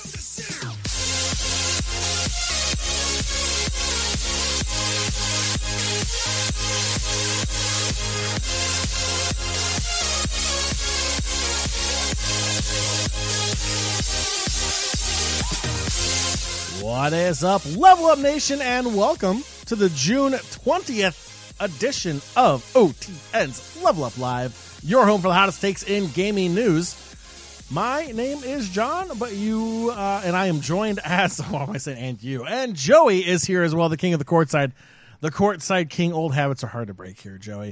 What is up, Level Up Nation, and welcome to the June 20th edition of OTN's Level Up Live, your home for the hottest takes in gaming news. My name is John, but you, and I am joined as, what am I saying, and you, and Joey is here as well, the king of the courtside king. Old habits are hard to break here, Joey.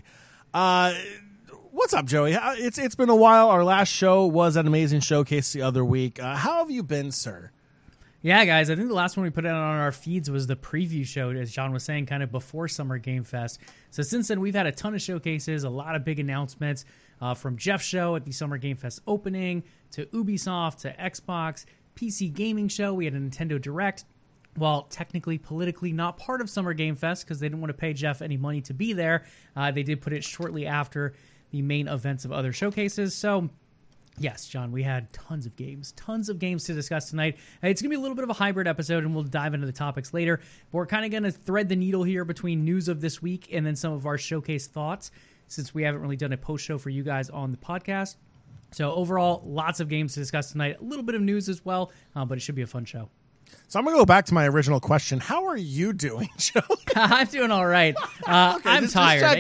What's up, Joey? It's been a while. Our last show was an amazing showcase the other week. How have you been, sir? Yeah, guys, I think the last one we put out on our feeds was the preview show, as John was saying, kind of before Summer Game Fest. So since then, we've had a ton of showcases, a lot of big announcements, from Jeff's show at the Summer Game Fest opening, to Ubisoft, to Xbox, PC Gaming Show. We had a Nintendo Direct. While technically, politically not part of Summer Game Fest because they didn't want to pay Jeff any money to be there, they did put it shortly after the main events of other showcases. So yes, John, we had tons of games to discuss tonight. It's going to be a little bit of a hybrid episode, and we'll dive into the topics later. But we're kind of going to thread the needle here between news of this week and then some of our showcase thoughts, since we haven't really done a post-show for you guys on the podcast. So overall, lots of games to discuss tonight. A little bit of news as well, but it should be a fun show. So I'm going to go back to my original question. How are you doing, Joey? I'm doing all right. I'm tired.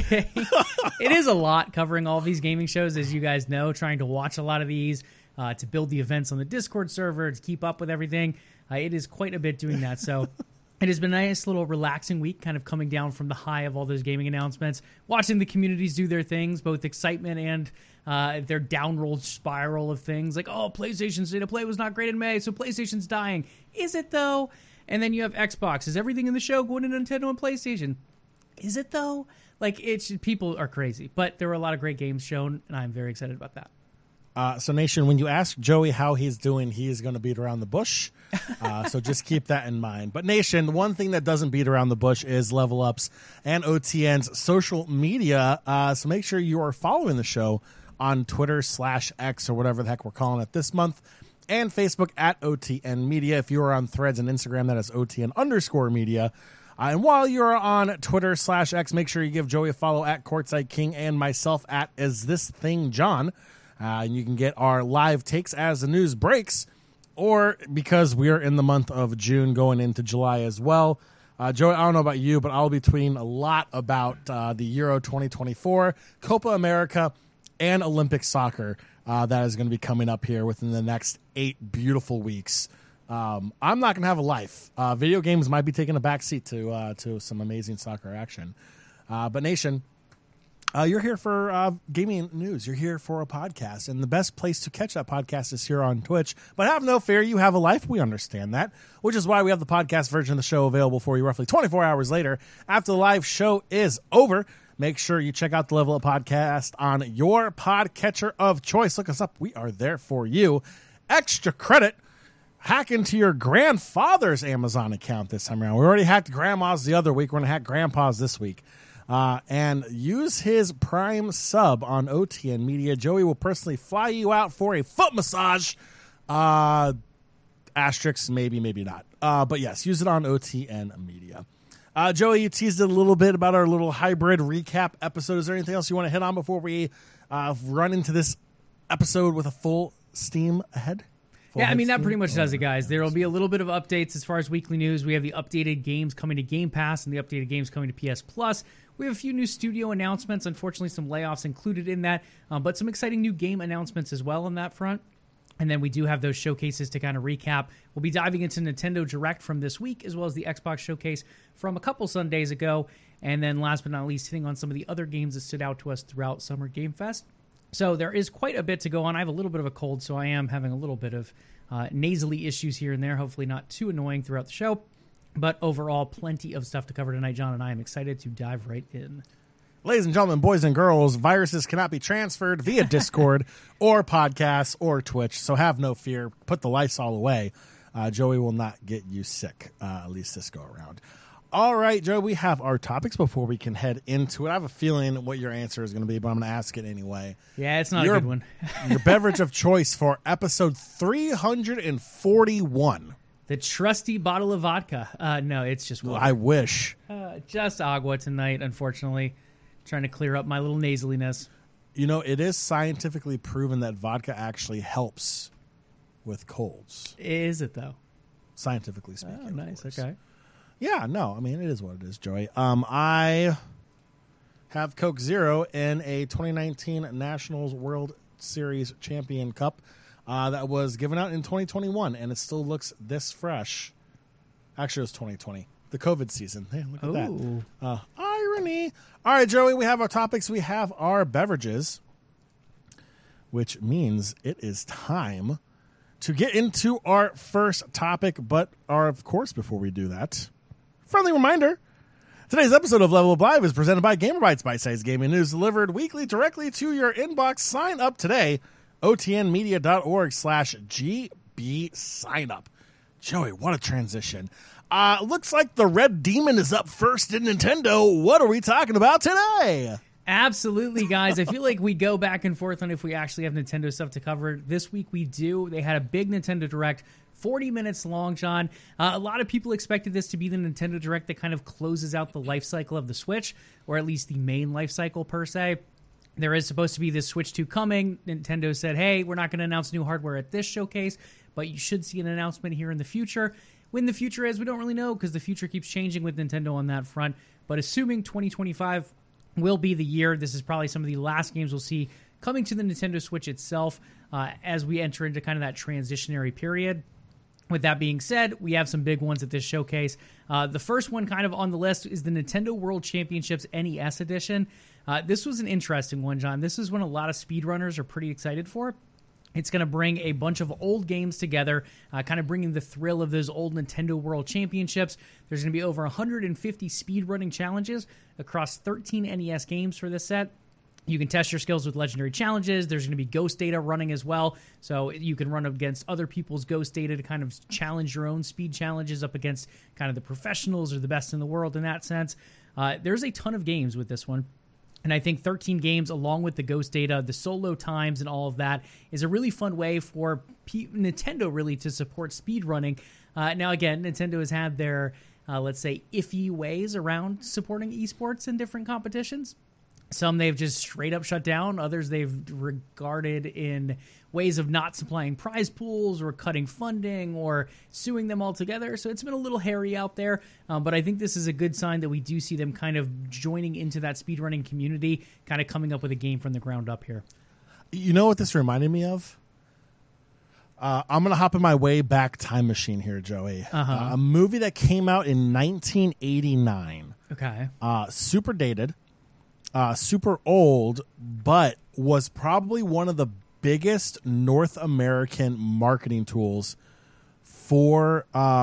It is a lot covering all these gaming shows, as you guys know, trying to watch a lot of these, to build the events on the Discord server, to keep up with everything. It is quite a bit doing that. So it has been a nice little relaxing week, kind of coming down from the high of all those gaming announcements, watching the communities do their things, both excitement and their downward spiral of things like, oh, PlayStation's State of Play was not great in May, so PlayStation's dying. Is it, though? And then you have Xbox. Is everything in the show going to Nintendo and PlayStation? Is it, though? Like, people are crazy. But there were a lot of great games shown, and I'm very excited about that. So, Nation, when you ask Joey how he's doing, he is going to beat around the bush. So just keep that in mind. But, Nation, one thing that doesn't beat around the bush is Level Up's and OTN's social media. So make sure you are following the show on Twitter/X or whatever the heck we're calling it this month, and Facebook at OTN Media. If you are on Threads and Instagram, that is OTN_media. And while you're on Twitter/X, make sure you give Joey a follow at Courtside King and myself at Is This Thing John. And you can get our live takes as the news breaks, or because we're in the month of June going into July as well. Joey, I don't know about you, but I'll be tweeting a lot about the Euro 2024, Copa America, and Olympic soccer that is going to be coming up here within the next 8 beautiful weeks. I'm not going to have a life. Video games might be taking a backseat to some amazing soccer action. But Nation, you're here for gaming news. You're here for a podcast, and the best place to catch that podcast is here on Twitch. But have no fear, you have a life. We understand that, which is why we have the podcast version of the show available for you roughly 24 hours later after the live show is over. Make sure you check out the Level Up Podcast on your podcatcher of choice. Look us up. We are there for you. Extra credit. Hack into your grandfather's Amazon account this time around. We already hacked Grandma's the other week. We're going to hack Grandpa's this week. And use his Prime sub on OTN Media. Joey will personally fly you out for a foot massage. Asterisks, maybe, maybe not. But yes, use it on OTN Media. Joey, you teased it a little bit about our little hybrid recap episode. Is there anything else you want to hit on before we run into this episode with a full steam ahead? Yeah, I mean, that pretty much does it, guys. There will be a little bit of updates as far as weekly news. We have the updated games coming to Game Pass and the updated games coming to PS Plus. We have a few new studio announcements. Unfortunately, some layoffs included in that, but some exciting new game announcements as well on that front. And then we do have those showcases to kind of recap. We'll be diving into Nintendo Direct from this week, as well as the Xbox showcase from a couple Sundays ago. And then last but not least, hitting on some of the other games that stood out to us throughout Summer Game Fest. So there is quite a bit to go on. I have a little bit of a cold, so I am having a little bit of nasally issues here and there. Hopefully not too annoying throughout the show. But overall, plenty of stuff to cover tonight, John, and I am excited to dive right in. Ladies and gentlemen, boys and girls, viruses cannot be transferred via Discord or podcasts or Twitch, so have no fear. Put the Lysol away. Joey will not get you sick, at least this go around. All right, Joe, we have our topics before we can head into it. I have a feeling what your answer is going to be, but I'm going to ask it anyway. Yeah, it's not a good one. Your beverage of choice for episode 341. The trusty bottle of vodka. No, it's just water. I wish. Just agua tonight, unfortunately. Trying to clear up my little nasaliness. You know, it is scientifically proven that vodka actually helps with colds. Is it, though? Scientifically speaking. Oh, nice. Okay. Yeah, no, I mean, it is what it is, Joey. I have Coke Zero in a 2019 Nationals World Series Champion Cup that was given out in 2021, and it still looks this fresh. Actually, it was 2020, the COVID season. Hey, look at that. Irony. All right, Joey, we have our topics. We have our beverages, which means it is time to get into our first topic. But, of course, before we do that, friendly reminder, today's episode of Level Up Live is presented by GamerBytes, bite-sized gaming news delivered weekly directly to your inbox. Sign up today, otnmedia.org/GB sign up. Joey, what a transition. Looks like the Red Demon is up first in Nintendo. What are we talking about today? Absolutely, guys. I feel like we go back and forth on if we actually have Nintendo stuff to cover. This week we do. They had a big Nintendo Direct, 40 minutes long, John. A lot of people expected this to be the Nintendo Direct that kind of closes out the life cycle of the Switch, or at least the main life cycle per se. There is supposed to be this Switch 2 coming. Nintendo said, hey, we're not going to announce new hardware at this showcase, but you should see an announcement here in the future. When the future is, we don't really know because the future keeps changing with Nintendo on that front. But assuming 2025 will be the year, this is probably some of the last games we'll see coming to the Nintendo Switch itself as we enter into kind of that transitionary period. With that being said, we have some big ones at this showcase. The first one kind of on the list is the Nintendo World Championships NES Edition. This was an interesting one, John. This is one a lot of speedrunners are pretty excited for. It's going to bring a bunch of old games together, kind of bringing the thrill of those old Nintendo World Championships. There's going to be over 150 speedrunning challenges across 13 NES games for this set. You can test your skills with legendary challenges. There's going to be ghost data running as well. So you can run against other people's ghost data to kind of challenge your own speed challenges up against kind of the professionals or the best in the world in that sense. There's a ton of games with this one. And I think 13 games along with the ghost data, the solo times and all of that is a really fun way for Nintendo really to support speedrunning. Now, again, Nintendo has had their, let's say, iffy ways around supporting esports in different competitions. Some they've just straight up shut down. Others they've regarded in ways of not supplying prize pools or cutting funding or suing them altogether. So it's been a little hairy out there. But I think this is a good sign that we do see them kind of joining into that speedrunning community, kind of coming up with a game from the ground up here. You know what this reminded me of? I'm going to hop in my way back time machine here, Joey. A movie that came out in 1989. Okay. Super dated. Super old, but was probably one of the biggest North American marketing tools for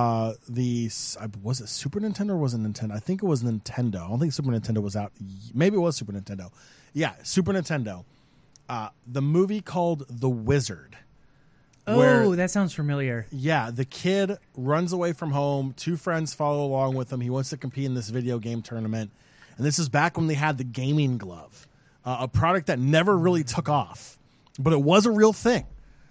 was it Super Nintendo or was it Nintendo? I think it was Nintendo. I don't think Super Nintendo was out. Maybe it was Super Nintendo. Yeah, Super Nintendo. The movie called The Wizard. Oh, that sounds familiar. Yeah, the kid runs away from home. Two friends follow along with him. He wants to compete in this video game tournament. And this is back when they had the gaming glove, a product that never really took off, but it was a real thing.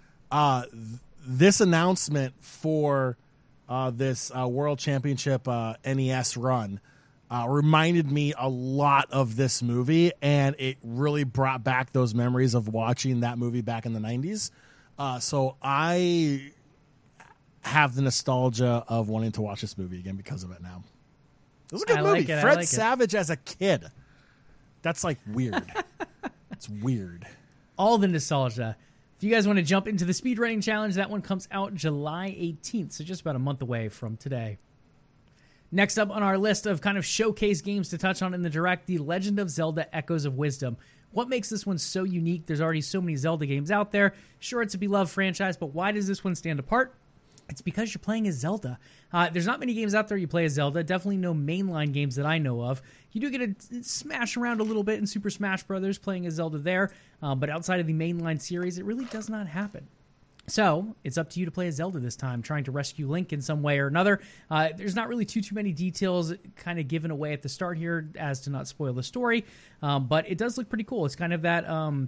This announcement for this World Championship NES run reminded me a lot of this movie, and it really brought back those memories of watching that movie back in the 90s. So I have the nostalgia of wanting to watch this movie again because of it now. It was a good movie. Fred Savage as a kid. That's like weird. It's weird. All the nostalgia. If you guys want to jump into the speedrunning challenge, that one comes out July 18th, so just about a month away from today. Next up on our list of kind of showcase games to touch on in the Direct, The Legend of Zelda Echoes of Wisdom. What makes this one so unique? There's already so many Zelda games out there. Sure, it's a beloved franchise, but why does this one stand apart? It's because you're playing as Zelda. There's not many games out there you play as Zelda. Definitely no mainline games that I know of. You do get to smash around a little bit in Super Smash Brothers playing as Zelda there, but outside of the mainline series, it really does not happen. So it's up to you to play as Zelda this time, trying to rescue Link in some way or another. There's not really too many details kind of given away at the start here as to not spoil the story, but it does look pretty cool. It's kind of that,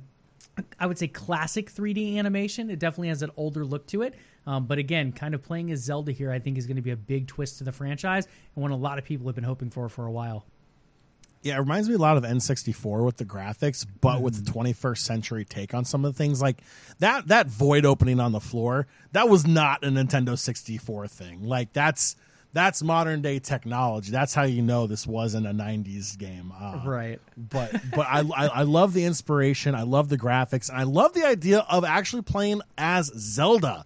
I would say, classic 3D animation. It definitely has an older look to it. But again, kind of playing as Zelda here, I think is going to be a big twist to the franchise and one a lot of people have been hoping for a while. Yeah, it reminds me a lot of N64 with the graphics, but with the 21st century take on some of the things. Like that void opening on the floor, that was not a Nintendo 64 thing. Like that's modern day technology. That's how you know this wasn't a 90s game. Right. But I love the inspiration. I love the graphics. And I love the idea of actually playing as Zelda.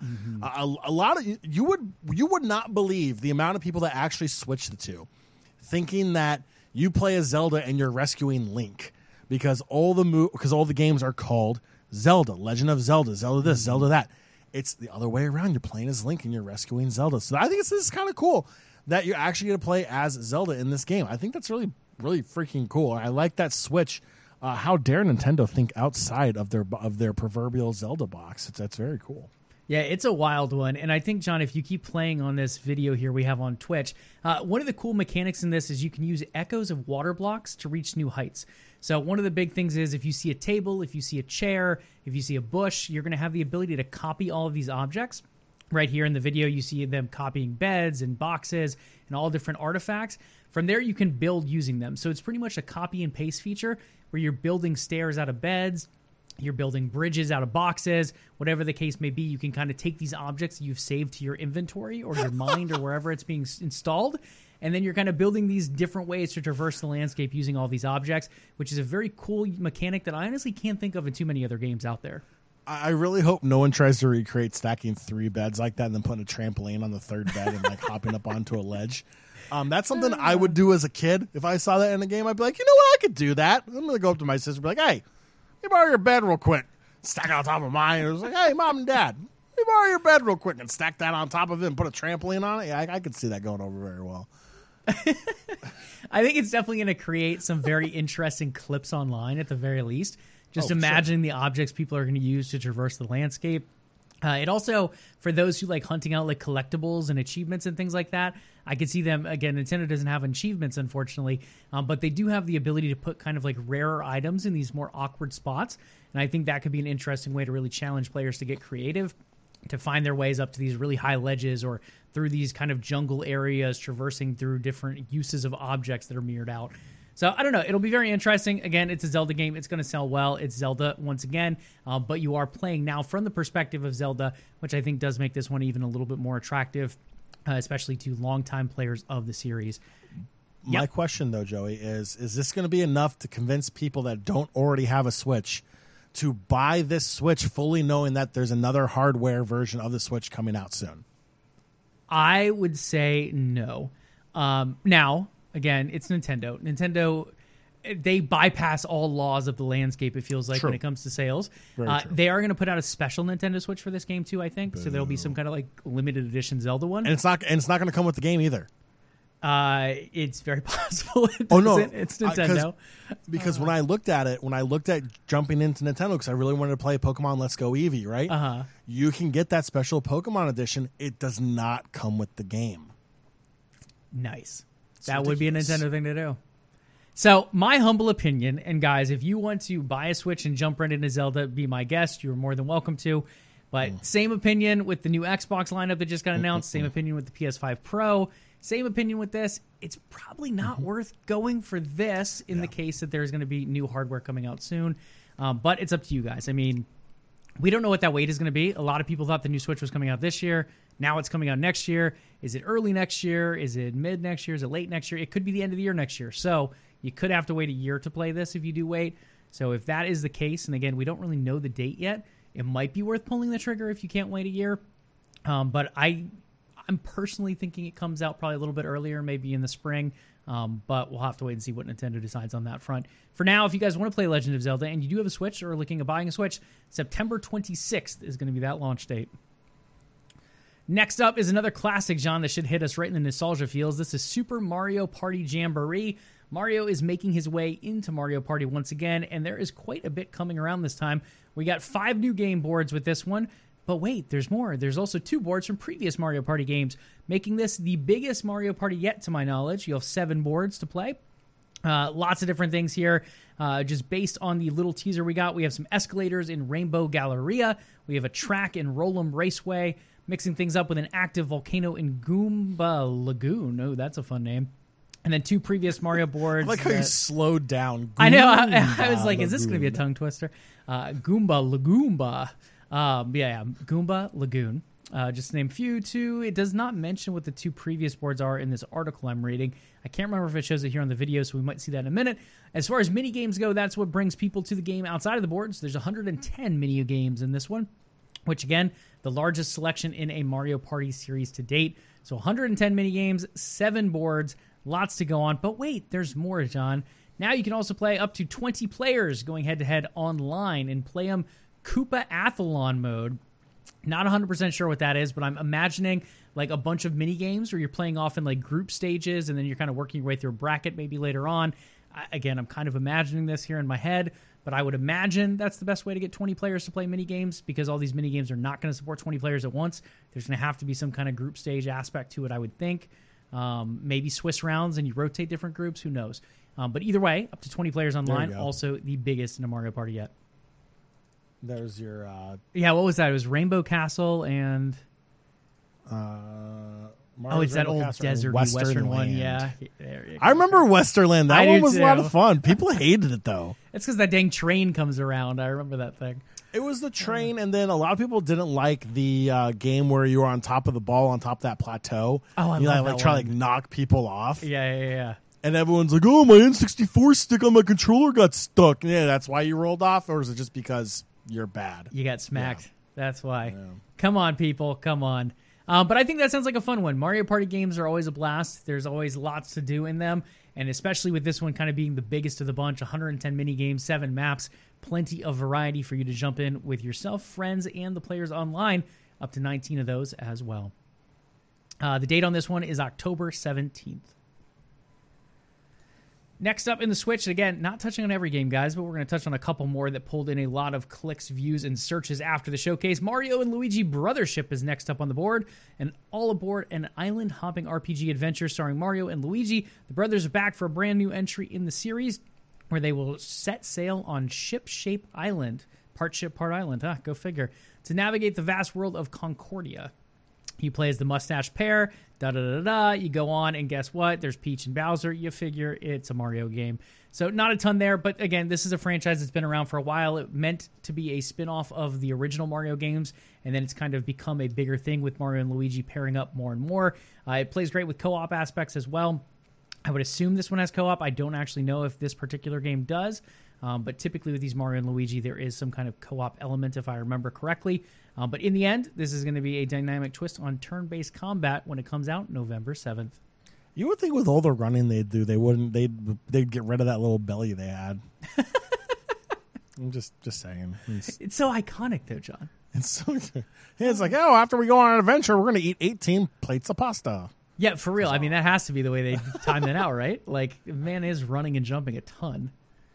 A lot of you would not believe the amount of people that actually switch the two, thinking that you play as Zelda and you're rescuing Link because all the games are called Zelda, Legend of Zelda, Zelda this, Zelda that. It's the other way around. You're playing as Link and you're rescuing Zelda. So I think this is kind of cool that you're actually going to play as Zelda in this game. I think that's really, really freaking cool. I like that switch. How dare Nintendo think outside of their proverbial Zelda box? That's very cool. Yeah, it's a wild one. And I think, John, if you keep playing on this video here we have on Twitch, one of the cool mechanics in this is you can use echoes of water blocks to reach new heights. So one of the big things is if you see a table, if you see a chair, if you see a bush, you're going to have the ability to copy all of these objects. Right here in the video, you see them copying beds and boxes and all different artifacts. From there, you can build using them. So it's pretty much a copy and paste feature where you're building stairs out of beds, you're building bridges out of boxes, whatever the case may be. You can kind of take these objects that you've saved to your inventory or your mind or wherever it's being installed, and then you're kind of building these different ways to traverse the landscape using all these objects, which is a very cool mechanic that I honestly can't think of in too many other games out there. I really hope no one tries to recreate stacking 3 beds like that and then putting a trampoline on the 3rd bed and like hopping up onto a ledge. That's something I would do as a kid. If I saw that in a game, I'd be like, you know what, I could do that. I'm going to go up to my sister and be like, hey, let me borrow your bed real quick. Stack it on top of mine. It was like, hey, Mom and Dad, let me borrow your bed real quick and stack that on top of it and put a trampoline on it. Yeah, I could see that going over very well. I think it's definitely going to create some very interesting clips online at the very least. Just imagining the objects people are going to use to traverse the landscape. It also, for those who like hunting out like collectibles and achievements and things like that, I could see them, again, Nintendo doesn't have achievements, unfortunately, but they do have the ability to put kind of like rarer items in these more awkward spots. And I think that could be an interesting way to really challenge players to get creative, to find their ways up to these really high ledges or through these kind of jungle areas, traversing through different uses of objects that are mirrored out. So I don't know. It'll be very interesting. Again, it's a Zelda game. It's going to sell well. It's Zelda once again, but you are playing now from the perspective of Zelda, which I think does make this one even a little bit more attractive, especially to longtime players of the series. My question, though, Joey, is this going to be enough to convince people that don't already have a Switch to buy this Switch fully knowing that there's another hardware version of the Switch coming out soon? I would say no. Now, again, it's Nintendo. Nintendo, they bypass all laws of the landscape, it feels like, when it comes to sales. They are going to put out a special Nintendo Switch for this game, too, I think. So there'll be some kind of like limited edition Zelda one. And it's not going to come with the game either. It's very possible. It's Nintendo. Because when I looked at jumping into Nintendo, because I really wanted to play Pokemon Let's Go Eevee, right? You can get that special Pokemon edition. It does not come with the game. Nice. That would be a Nintendo thing to do. So, my humble opinion, and guys, if you want to buy a Switch and jump right into Zelda, be my guest. You're more than welcome to. But same opinion with the new Xbox lineup that just got announced. Same opinion with the PS5 Pro. Same opinion with this. It's probably not worth going for this in the case that there's going to be new hardware coming out soon. But it's up to you guys. I mean, we don't know what that wait is going to be. A lot of people thought the new Switch was coming out this year. Now it's coming out next year. Is it early next year? Is it mid next year? Is it late next year? It could be the end of the year next year. So you could have to wait a year to play this if you do wait. So if that is the case, and again, we don't really know the date yet, it might be worth pulling the trigger if you can't wait a year. But I'm personally thinking it comes out probably a little bit earlier, maybe in the spring. But we'll have to wait and see what Nintendo decides on that front. For now, if you guys want to play Legend of Zelda and you do have a Switch or are looking at buying a Switch, September 26th is going to be that launch date. Next up is another classic, John, that should hit us right in the nostalgia feels. This is Super Mario Party Jamboree. Mario is making his way into Mario Party once again, and there is quite a bit coming around this time. We got 5 new game boards with this one, But wait, there's more. There's also 2 boards from previous Mario Party games, making this the biggest Mario Party yet, to my knowledge. You'll have 7 boards to play. Lots of different things here. Just based on the little teaser we got, we have some escalators in Rainbow Galleria. We have a track in Rollum Raceway, mixing things up with an active volcano in Goomba Lagoon. Oh, that's a fun name. And then 2 previous Mario boards. I like how you slowed down. I know. I was like, is this going to be a tongue twister? Goomba Lagoomba. Goomba Lagoon. Just to name a few, too. It does not mention what the 2 previous boards are in this article I'm reading. I can't remember if it shows it here on the video, so we might see that in a minute. As far as mini games go, that's what brings people to the game outside of the boards. There's 110 mini games in this one, which, again, the largest selection in a Mario Party series to date. So 110 mini games, 7 boards, lots to go on. But wait, there's more, John. Now you can also play up to 20 players going head-to-head online in Play-em Koopa-athlon mode. Not 100% sure what that is, but I'm imagining like a bunch of mini games where you're playing off in like group stages and then you're kind of working your way through a bracket maybe later on. Again, I'm kind of imagining this here in my head, but I would imagine that's the best way to get 20 players to play mini games, because all these mini games are not going to support 20 players at once. There's going to have to be some kind of group stage aspect to it, I would think. Maybe Swiss rounds and you rotate different groups. Who knows? But either way, up to 20 players online, also the biggest in a Mario Party yet. There's your... what was that? It was Rainbow Castle and... it's that old desert Western one. Yeah. I remember Westerland. That one was a lot of fun. People hated it, though. It's because that dang train comes around. I remember that thing. It was the train, and then a lot of people didn't like the game where you were on top of the ball, on top of that plateau. Oh, I love that try one. to knock people off. Yeah. And everyone's like, oh, my N64 stick on my controller got stuck. Yeah, that's why you rolled off, or is it just because you're bad? You got smacked. Yeah. That's why. Yeah. Come on, people. Come on. But I think that sounds like a fun one. Mario Party games are always a blast. There's always lots to do in them, and especially with this one kind of being the biggest of the bunch, 110 mini games, 7 maps, plenty of variety for you to jump in with yourself, friends, and the players online, up to 19 of those as well. The date on this one is October 17th. Next up in the Switch, again, not touching on every game, guys, but we're going to touch on a couple more that pulled in a lot of clicks, views, and searches after the showcase. Mario and Luigi Brothership is next up on the board. And all aboard an island-hopping RPG adventure starring Mario and Luigi. The brothers are back for a brand new entry in the series, where they will set sail on Ship Shape Island. Part ship, part island, huh? Go figure. To navigate the vast world of Concordia. You play as the mustache pair, you go on, and guess what? There's Peach and Bowser. You figure it's a Mario game. So not a ton there, but again, this is a franchise that's been around for a while. It meant to be a spin-off of the original Mario games, and then it's kind of become a bigger thing with Mario and Luigi pairing up more and more. It plays great with co-op aspects as well. I would assume this one has co-op. I don't actually know if this particular game does. But typically with these Mario and Luigi, there is some kind of co-op element, if I remember correctly. But in the end, this is going to be a dynamic twist on turn-based combat when it comes out November 7th. You would think with all the running they'd do, they'd get rid of that little belly they had. I'm just saying. It's so iconic, though, John. It's like, after we go on an adventure, we're going to eat 18 plates of pasta. Yeah, for real. I mean, that has to be the way they time that out, right? Like, the man is running and jumping a ton.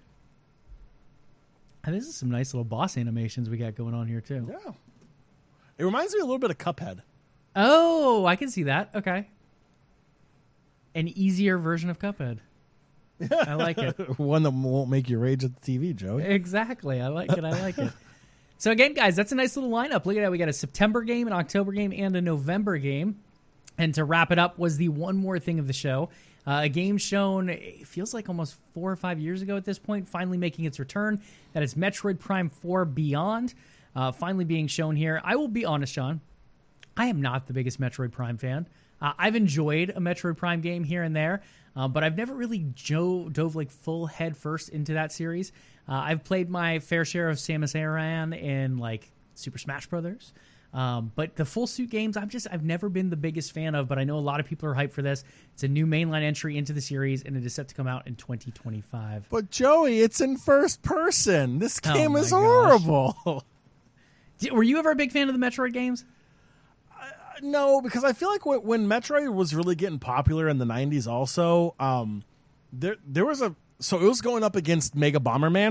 And this is some nice little boss animations we got going on here, too. Yeah. It reminds me a little bit of Cuphead. Oh, I can see that. Okay. An easier version of Cuphead. I like it. One that won't make you rage at the TV, Joey. Exactly. I like it. So again, guys, that's a nice little lineup. Look at that. We got a September game, an October game, and a November game. And to wrap it up was the one more thing of the show. A game shown, it feels like almost 4 or 5 years ago at this point, finally making its return. That is Metroid Prime 4 Beyond, finally being shown here. I will be honest, John, I am not the biggest Metroid Prime fan. I've enjoyed a Metroid Prime game here and there, but I've never really dove like full head first into that series. I've played my fair share of Samus Aran in like Super Smash Brothers. But the full suit games, I've never been the biggest fan of, but I know a lot of people are hyped for this. It's a new mainline entry into the series, and it is set to come out in 2025. But Joey, it's in first person. This game is horrible. Were you ever a big fan of the Metroid games? No, because I feel like when Metroid was really getting popular in the 90s also, there was so it was going up against Mega Bomberman.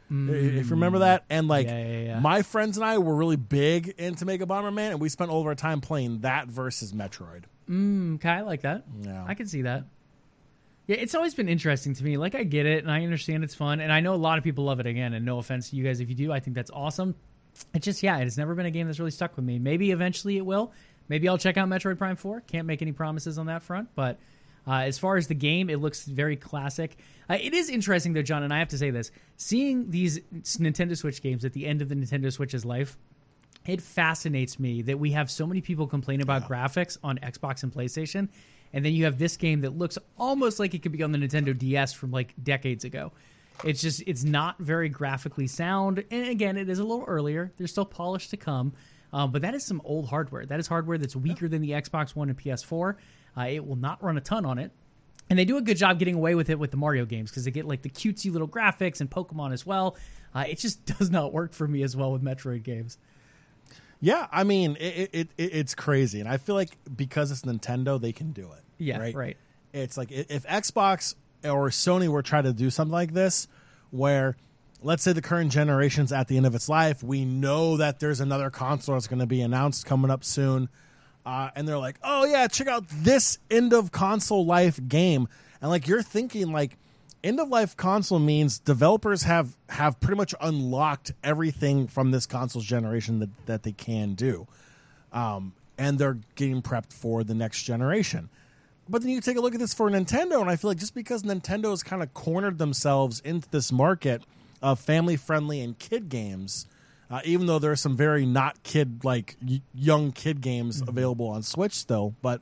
If you remember that. And like Yeah. my friends and I were really big into Mega Bomberman, and we spent all of our time playing that versus Metroid. Okay, I like that. Yeah. I can see that. Yeah, it's always been interesting to me. Like, I get it, and I understand it's fun, and I know a lot of people love it again, and no offense to you guys if you do. I think that's awesome. It's just, yeah, it's never been a game that's really stuck with me. Maybe eventually it will. Maybe I'll check out Metroid Prime 4. Can't make any promises on that front, but as far as the game, it looks very classic. It is interesting, though, John, and I have to say this. Seeing these Nintendo Switch games at the end of the Nintendo Switch's life, it fascinates me that we have so many people complain about graphics on Xbox and PlayStation, and then you have this game that looks almost like it could be on the Nintendo DS from like decades ago. It's not very graphically sound, and again, it is a little earlier. There's still polish to come, but that is some old hardware. That is hardware that's weaker than the Xbox One and PS4. It will not run a ton on it. And they do a good job getting away with it with the Mario games because they get like the cutesy little graphics and Pokemon as well. It just does not work for me as well with Metroid games. Yeah, I mean, it's crazy. And I feel like because it's Nintendo, they can do it. Yeah, right. It's like if Xbox or Sony were trying to do something like this, where let's say the current generation's at the end of its life, we know that there's another console that's going to be announced coming up soon. And they're like, oh, yeah, check out this end of console life game. And like you're thinking like end of life console means developers have pretty much unlocked everything from this console's generation that they can do. And they're getting prepped for the next generation. But then you take a look at this for Nintendo, and I feel like just because Nintendo has kind of cornered themselves into this market of family-friendly and kid games, even though there are some very not kid, like young kid games available on Switch still, but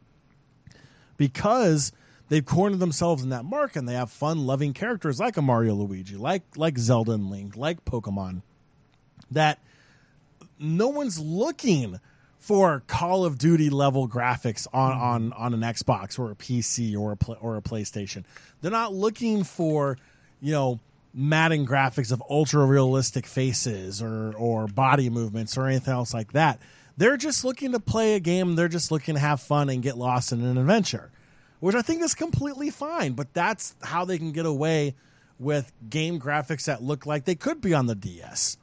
because they've cornered themselves in that market and they have fun-loving characters like a Mario Luigi, like Zelda and Link, like Pokemon, that no one's looking for Call of Duty level graphics on an Xbox or a PC or a PlayStation. They're not looking for, Madden graphics of ultra realistic faces or body movements or anything else like that. They're just looking to play a game. They're just looking to have fun and get lost in an adventure, which I think is completely fine. But that's how they can get away with game graphics that look like they could be on the DS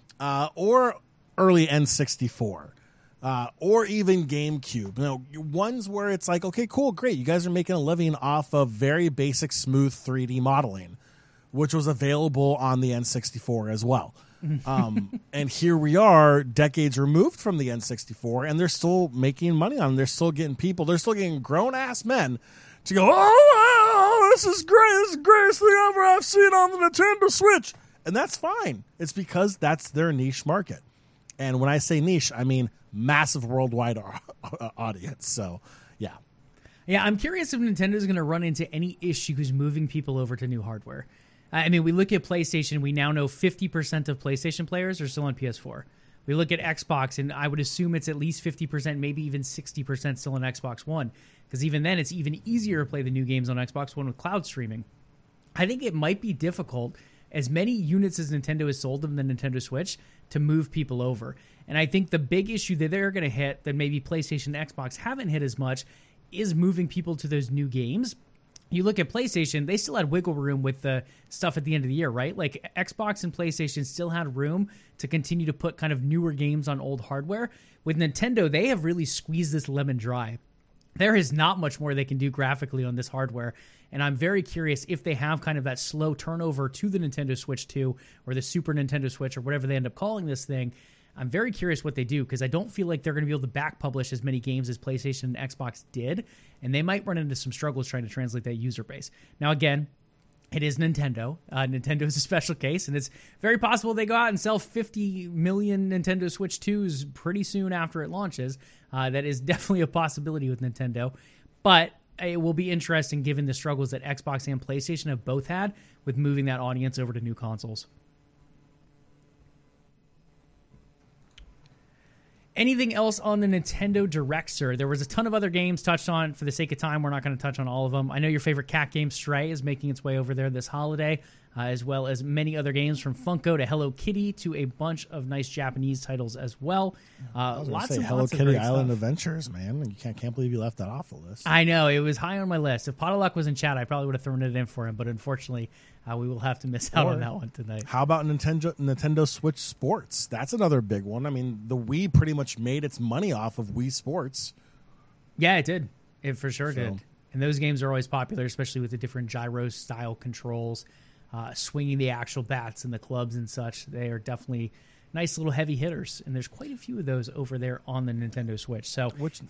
or early N64. Or even GameCube, ones where it's like, okay, cool, great. You guys are making a living off of very basic, smooth 3D modeling, which was available on the N64 as well. And here we are, decades removed from the N64, and they're still making money on them. They're still getting people. They're still getting grown-ass men to go, oh, this is great. This is the greatest thing ever I've seen on the Nintendo Switch. And that's fine. It's because that's their niche market. And when I say niche, I mean massive worldwide audience. So, yeah. Yeah, I'm curious if Nintendo is going to run into any issues moving people over to new hardware. I mean, we look at PlayStation. We now know 50% of PlayStation players are still on PS4. We look at Xbox, and I would assume it's at least 50%, maybe even 60% still on Xbox One. Because even then, it's even easier to play the new games on Xbox One with cloud streaming. I think it might be difficult, as many units as Nintendo has sold of the Nintendo Switch, to move people over. And I think the big issue that they're going to hit that maybe PlayStation and Xbox haven't hit as much is moving people to those new games. You look at PlayStation, they still had wiggle room with the stuff at the end of the year, right? Like Xbox and PlayStation still had room to continue to put kind of newer games on old hardware. With Nintendo, they have really squeezed this lemon dry. There is not much more they can do graphically on this hardware. And I'm very curious if they have kind of that slow turnover to the Nintendo Switch 2 or the Super Nintendo Switch or whatever they end up calling this thing. I'm very curious what they do because I don't feel like they're going to be able to back publish as many games as PlayStation and Xbox did. And they might run into some struggles trying to translate that user base. Now, again, it is Nintendo. Nintendo is a special case, and it's very possible they go out and sell 50 million Nintendo Switch 2s pretty soon after it launches. That is definitely a possibility with Nintendo. But it will be interesting given the struggles that Xbox and PlayStation have both had with moving that audience over to new consoles. Anything else on the Nintendo Direct, sir? There was a ton of other games touched on. For the sake of time, we're not going to touch on all of them. I know your favorite cat game, Stray, is making its way over there this holiday. as well as many other games from Funko to Hello Kitty to a bunch of nice Japanese titles as well. Lots of Hello Kitty Island Adventures, man. You can't believe you left that off the list. I know, it was high on my list. If Podolak was in chat, I probably would have thrown it in for him, but unfortunately, we will have to miss out on that one tonight. How about Nintendo Switch Sports? That's another big one. I mean, the Wii pretty much made its money off of Wii Sports. Yeah, it did. It for sure did. And those games are always popular, especially with the different gyro-style controls, swinging the actual bats and the clubs and such. They are definitely nice little heavy hitters, and there's quite a few of those over there on the Nintendo Switch. So, which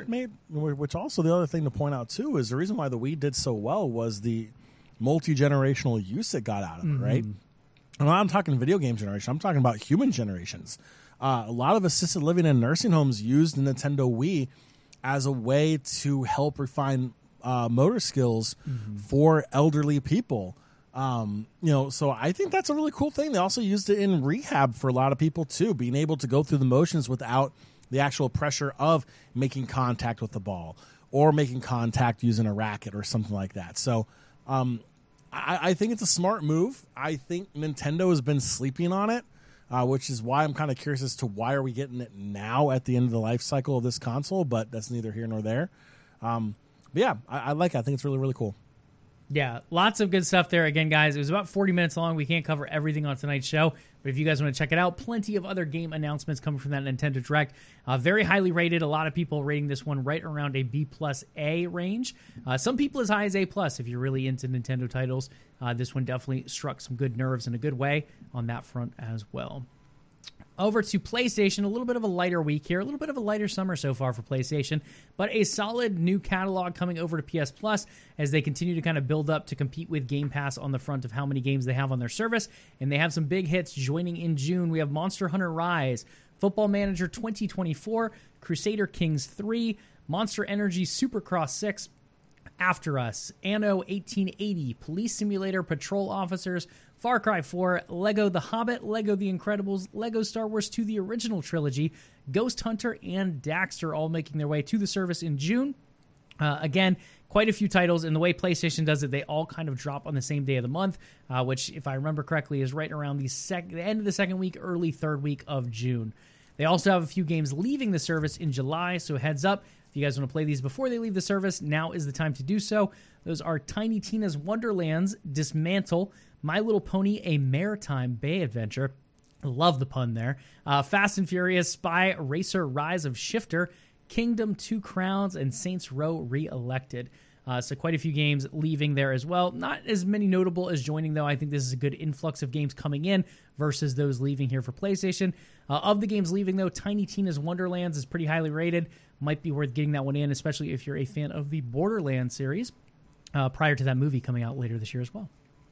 also the other thing to point out too is the reason why the Wii did so well was the multi-generational use it got out of it, right? And I'm talking video game generation. I'm talking about human generations. A lot of assisted living and nursing homes used the Nintendo Wii as a way to help refine motor skills for elderly people. So I think that's a really cool thing. They also used it in rehab for a lot of people too, being able to go through the motions without the actual pressure of making contact with the ball or making contact using a racket or something like that. So I think it's a smart move. I think Nintendo has been sleeping on it, which is why I'm kind of curious as to why are we getting it now at the end of the life cycle of this console, but that's neither here nor there. But yeah, I like it. I think it's really, really cool. Yeah, lots of good stuff there. Again, guys, it was about 40 minutes long. We can't cover everything on tonight's show, but if you guys want to check it out, plenty of other game announcements coming from that Nintendo Direct. Very highly rated. A lot of people rating this one right around a B+A range. Some people as high as A+, if you're really into Nintendo titles. This one definitely struck some good nerves in a good way on that front as well. Over to PlayStation, a little bit of a lighter week here, a little bit of a lighter summer so far for PlayStation, but a solid new catalog coming over to PS Plus as they continue to kind of build up to compete with Game Pass on the front of how many games they have on their service, and they have some big hits joining in June. We have Monster Hunter Rise, Football Manager 2024, Crusader Kings 3, Monster Energy Supercross 6, After Us, Anno 1880, Police Simulator Patrol Officers, Far Cry 4, Lego The Hobbit, Lego The Incredibles, Lego Star Wars 2 The Original Trilogy, Ghost Hunter, and Daxter all making their way to the service in June. Again, quite a few titles, and the way PlayStation does it, they all kind of drop on the same day of the month, which, if I remember correctly, is right around the end of the second week, early third week of June. They also have a few games leaving the service in July, so heads up. If you guys want to play these before they leave the service, now is the time to do so. Those are Tiny Tina's Wonderlands, Dismantle, My Little Pony, A Maritime Bay Adventure. Love the pun there. Fast and Furious, Spy Racer, Rise of Shifter, Kingdom 2 Crowns, and Saints Row Re-Elected. So quite a few games leaving there as well. Not as many notable as joining, though. I think this is a good influx of games coming in versus those leaving here for PlayStation. Of the games leaving, though, Tiny Tina's Wonderlands is pretty highly rated. Might be worth getting that one in, especially if you're a fan of the Borderlands series, prior to that movie coming out later this year as well.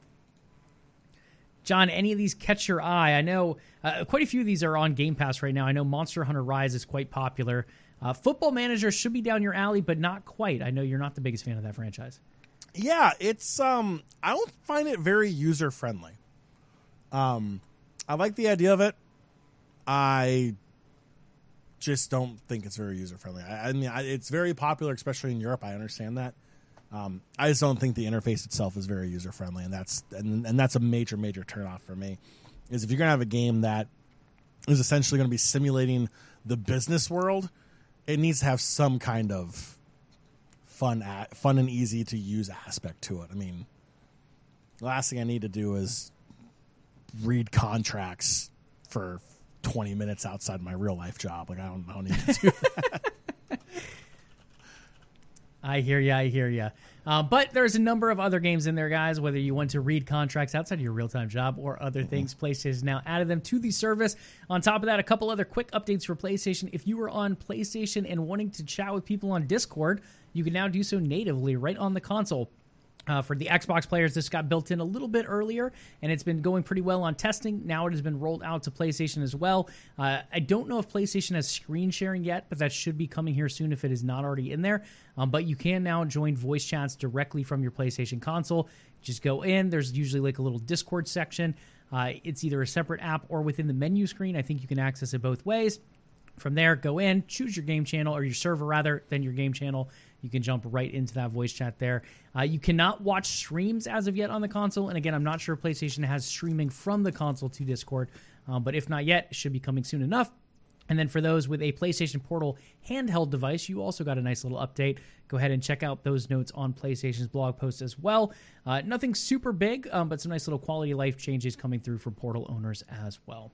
John, any of these catch your eye? I know quite a few of these are on Game Pass right now. I know Monster Hunter Rise is quite popular. Football Manager should be down your alley, but not quite. I know you're not the biggest fan of that franchise. Yeah, it's I don't find it very user friendly. I like the idea of it. I just don't think it's very user friendly. I mean, it's very popular, especially in Europe. I understand that. I just don't think the interface itself is very user friendly, and that's a major turnoff for me. Is if you're gonna have a game that is essentially going to be simulating the business world, it needs to have some kind of fun and easy to use aspect to it. I mean, the last thing I need to do is read contracts for 20 minutes outside my real life job. Like I don't need to do that. I hear ya. But there's a number of other games in there, guys, whether you want to read contracts outside of your real-time job or other things. PlayStation has now added them to the service. On top of that, a couple other quick updates for PlayStation. If you were on PlayStation and wanting to chat with people on Discord, you can now do so natively right on the console. For the Xbox players, this got built in a little bit earlier, and it's been going pretty well on testing. Now it has been rolled out to PlayStation as well. I don't know if PlayStation has screen sharing yet, but that should be coming here soon if it is not already in there. But you can now join voice chats directly from your PlayStation console. Just go in. There's usually like a little Discord section. It's either a separate app or within the menu screen. I think you can access it both ways. From there, go in, choose your game channel, or your server rather, then your game channel. You can jump right into that voice chat there. You cannot watch streams as of yet on the console. And again, I'm not sure if PlayStation has streaming from the console to Discord. But if not yet, it should be coming soon enough. And then for those with a PlayStation Portal handheld device, you also got a nice little update. Go ahead and check out those notes on PlayStation's blog post as well. Nothing super big, but some nice little quality of life changes coming through for Portal owners as well.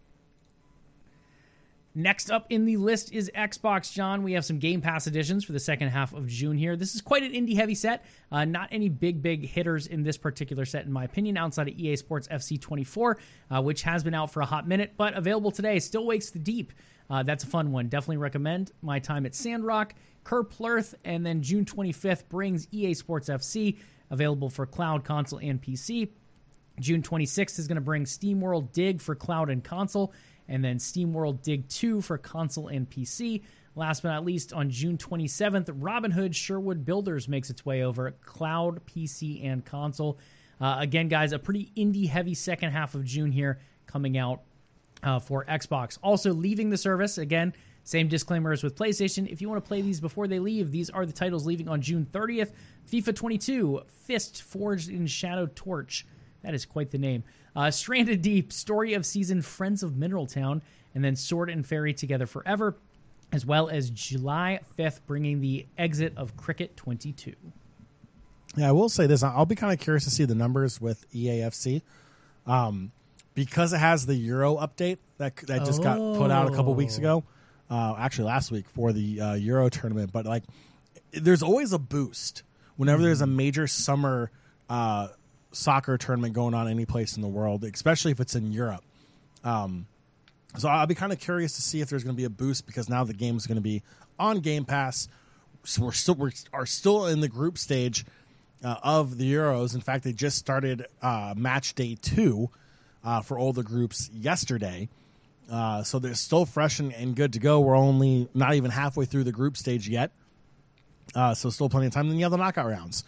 Next up in the list is Xbox, John. We have some Game Pass editions for the second half of June here. This is quite an indie-heavy set. Not any big hitters in this particular set, in my opinion, outside of EA Sports FC 24, which has been out for a hot minute, but available today. Still Wakes the Deep. That's a fun one. Definitely recommend. My Time at Sandrock, Kerplurth, and then June 25th brings EA Sports FC, available for cloud, console, and PC. June 26th is going to bring SteamWorld Dig for cloud and console, and then SteamWorld Dig 2 for console and PC. Last but not least, on June 27th, Robin Hood Sherwood Builders makes its way over cloud, PC, and console. Again, guys, a pretty indie-heavy second half of June here coming out for Xbox. Also leaving the service, again, same disclaimer as with PlayStation. If you want to play these before they leave, these are the titles leaving on June 30th. FIFA 22, Fist Forged in Shadow Torch. That is quite the name. Stranded Deep, Story of Season, Friends of Mineral Town, and then Sword and Fairy Together Forever, as well as July 5th, bringing the exit of Cricket 22. Yeah, I will say this. I'll be kind of curious to see the numbers with EAFC. Because it has the Euro update that just got put out a couple weeks ago. Actually, last week for the Euro tournament. But, like, there's always a boost whenever there's a major summer soccer tournament going on any place in the world, especially if it's in Europe. So I'll be kind of curious to see if there's going to be a boost because now the game is going to be on Game Pass. So we are still in the group stage of the Euros. In fact, they just started match day 2 for all the groups yesterday. So they're still fresh and good to go. We're only not even halfway through the group stage yet. So still plenty of time. Then you have the knockout rounds.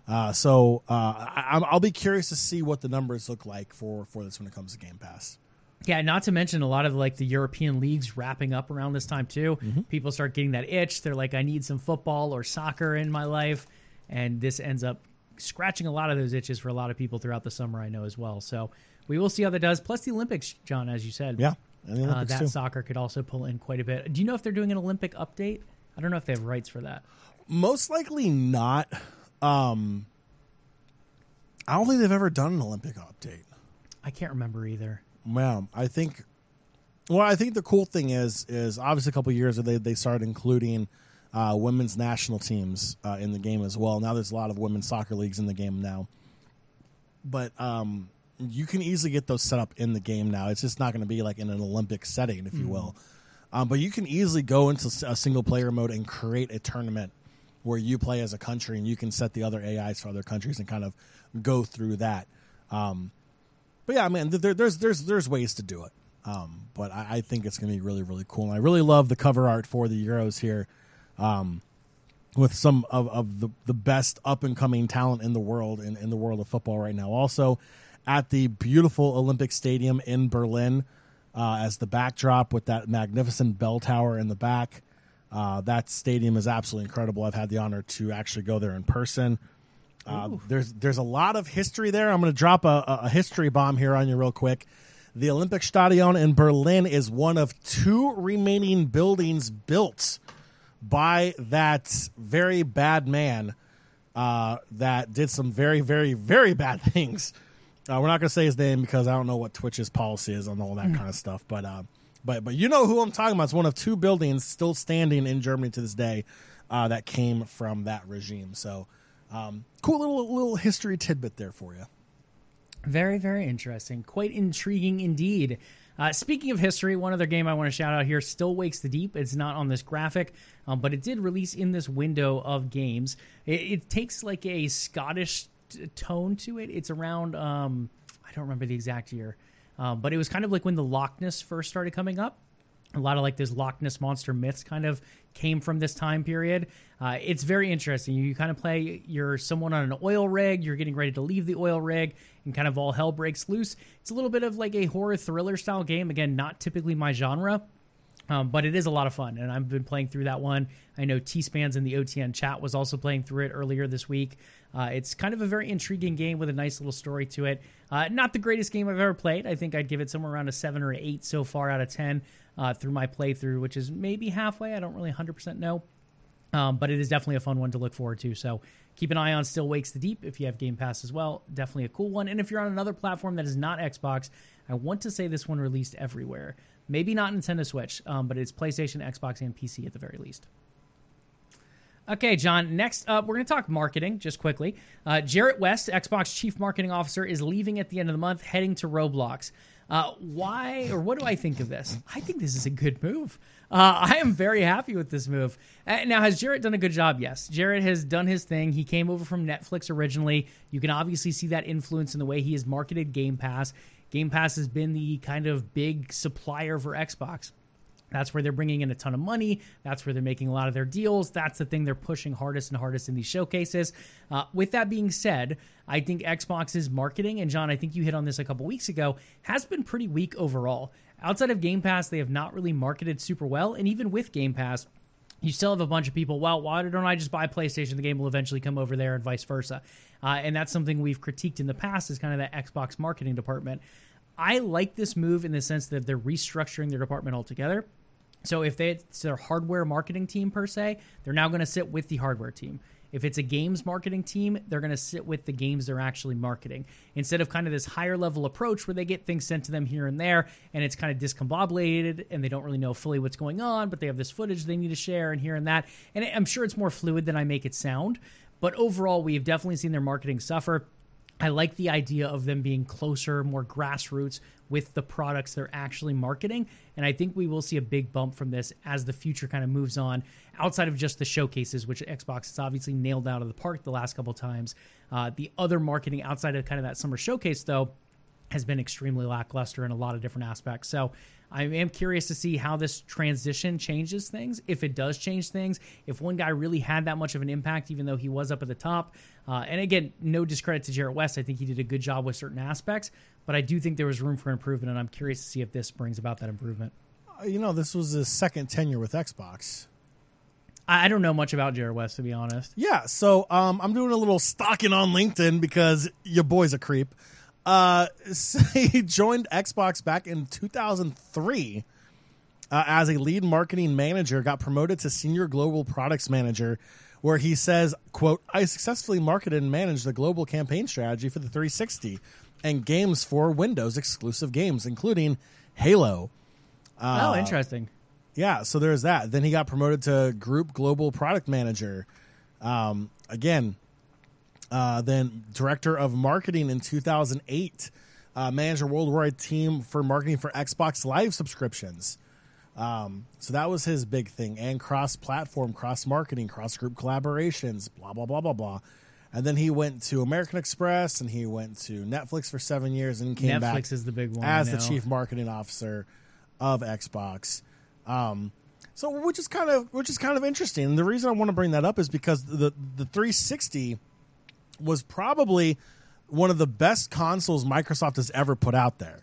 I'll be curious to see what the numbers look like for this when it comes to Game Pass. Yeah, not to mention a lot of like the European leagues wrapping up around this time too. Mm-hmm. People start getting that itch. They're like, I need some football or soccer in my life. And this ends up scratching a lot of those itches for a lot of people throughout the summer, I know as well. So we will see how that does. Plus the Olympics, John, as you said. Yeah, and the Olympics that too. Soccer could also pull in quite a bit. Do you know if they're doing an Olympic update? I don't know if they have rights for that. Most likely not. I don't think they've ever done an Olympic update. I can't remember either. Well, I think the cool thing is obviously a couple of years ago they started including women's national teams in the game as well. Now there's a lot of women's soccer leagues in the game now. But you can easily get those set up in the game now. It's just not going to be like in an Olympic setting, if you will. But you can easily go into a single player mode and create a tournament where you play as a country and you can set the other AIs for other countries and kind of go through that. But yeah, man, there's ways to do it. But I think it's going to be really, really cool. And I really love the cover art for the Euros here, with some of the best up and coming talent in the world in the world of football right now. Also, at the beautiful Olympic Stadium in Berlin, as the backdrop with that magnificent bell tower in the back. That stadium is absolutely incredible. I've had the honor to actually go there in person. There's a lot of history there. I'm going to drop a history bomb here on you real quick. The Olympic Stadion in Berlin is one of 2 remaining buildings built by that very bad man that did some very, very, very bad things. We're not going to say his name because I don't know what Twitch's policy is on all that kind of stuff. But you know who I'm talking about. It's one of 2 buildings still standing in Germany to this day that came from that regime. So cool little history tidbit there for you. Very, very interesting. Quite intriguing indeed. Speaking of history, one other game I want to shout out here, Still Wakes the Deep. It's not on this graphic, but it did release in this window of games. It takes like a Scottish tone to it. It's around, I don't remember the exact year, but it was kind of like when the Loch Ness first started coming up. A lot of like this Loch Ness monster myths kind of came from this time period. It's very interesting. You kind of play, you're someone on an oil rig, you're getting ready to leave the oil rig, and kind of all hell breaks loose. It's a little bit of like a horror thriller style game. Again, not typically my genre, But it is a lot of fun, and I've been playing through that one. I know T-Spans in the OTN chat was also playing through it earlier this week. It's kind of a very intriguing game with a nice little story to it. Not the greatest game I've ever played. I think I'd give it somewhere around a 7 or 8 so far out of 10 through my playthrough, which is maybe halfway. I don't really 100% know. But it is definitely a fun one to look forward to. So keep an eye on Still Wakes the Deep if you have Game Pass as well. Definitely a cool one. And if you're on another platform that is not Xbox, I want to say this one released everywhere. Maybe not Nintendo Switch, but it's PlayStation, Xbox, and PC at the very least. Okay, John, next up, we're going to talk marketing just quickly. Jarrett West, Xbox Chief Marketing Officer, is leaving at the end of the month, heading to Roblox. Why, or what do I think of this? I think this is a good move. I am very happy with this move. Now, has Jarrett done a good job? Yes. Jarrett has done his thing. He came over from Netflix originally. You can obviously see that influence in the way he has marketed Game Pass. Game Pass has been the kind of big supplier for Xbox. That's where they're bringing in a ton of money. That's where they're making a lot of their deals. That's the thing they're pushing hardest and hardest in these showcases. With that being said, I think Xbox's marketing, and John, I think you hit on this a couple weeks ago, has been pretty weak overall. Outside of Game Pass, they have not really marketed super well. And even with Game Pass, you still have a bunch of people, well, why don't I just buy PlayStation? The game will eventually come over there and vice versa. And that's something we've critiqued in the past is kind of that Xbox marketing department. I like this move in the sense that they're restructuring their department altogether. So if it's their hardware marketing team per se, they're now going to sit with the hardware team. If it's a games marketing team, they're going to sit with the games they're actually marketing. Instead of kind of this higher level approach where they get things sent to them here and there, and it's kind of discombobulated, and they don't really know fully what's going on, but they have this footage they need to share and here and that. And I'm sure it's more fluid than I make it sound. But overall, we've definitely seen their marketing suffer. I like the idea of them being closer, more grassroots with the products they're actually marketing. And I think we will see a big bump from this as the future kind of moves on outside of just the showcases, which Xbox has obviously nailed out of the park the last couple of times. The other marketing outside of kind of that summer showcase, though, has been extremely lackluster in a lot of different aspects. So I am curious to see how this transition changes things, if it does change things, if one guy really had that much of an impact, even though he was up at the top. And again, no discredit to Jarrett West. I think he did a good job with certain aspects, but I do think there was room for improvement, and I'm curious to see if this brings about that improvement. This was his second tenure with Xbox. I don't know much about Jarrett West, to be honest. Yeah, so I'm doing a little stalking on LinkedIn because your boy's a creep. He joined Xbox back in 2003 as a lead marketing manager, got promoted to senior global products manager, where he says, quote, I successfully marketed and managed the global campaign strategy for the 360 and games for Windows exclusive games, including Halo. Interesting. Yeah, so there's that. Then he got promoted to group global product manager. Then director of marketing in 2008, manager worldwide team for marketing for Xbox Live subscriptions. So that was his big thing, and cross-platform, cross-marketing, cross-group collaborations, blah, blah, blah, blah, blah. And then he went to American Express, and he went to Netflix for 7 years, and came back Netflix is the big one as the chief marketing officer of Xbox. So which is kind of interesting. And the reason I want to bring that up is because the 360 was probably one of the best consoles Microsoft has ever put out there.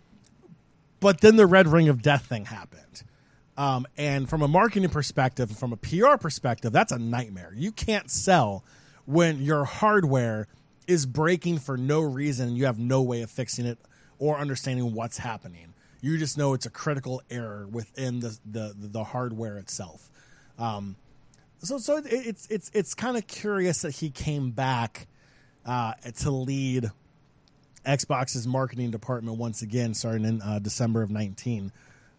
But then the Red Ring of Death thing happened. And from a marketing perspective, from a PR perspective, that's a nightmare. You can't sell when your hardware is breaking for no reason and you have no way of fixing it or understanding what's happening. You just know it's a critical error within the hardware itself. So it's kind of curious that he came back to lead Xbox's marketing department once again, starting in December of 2019.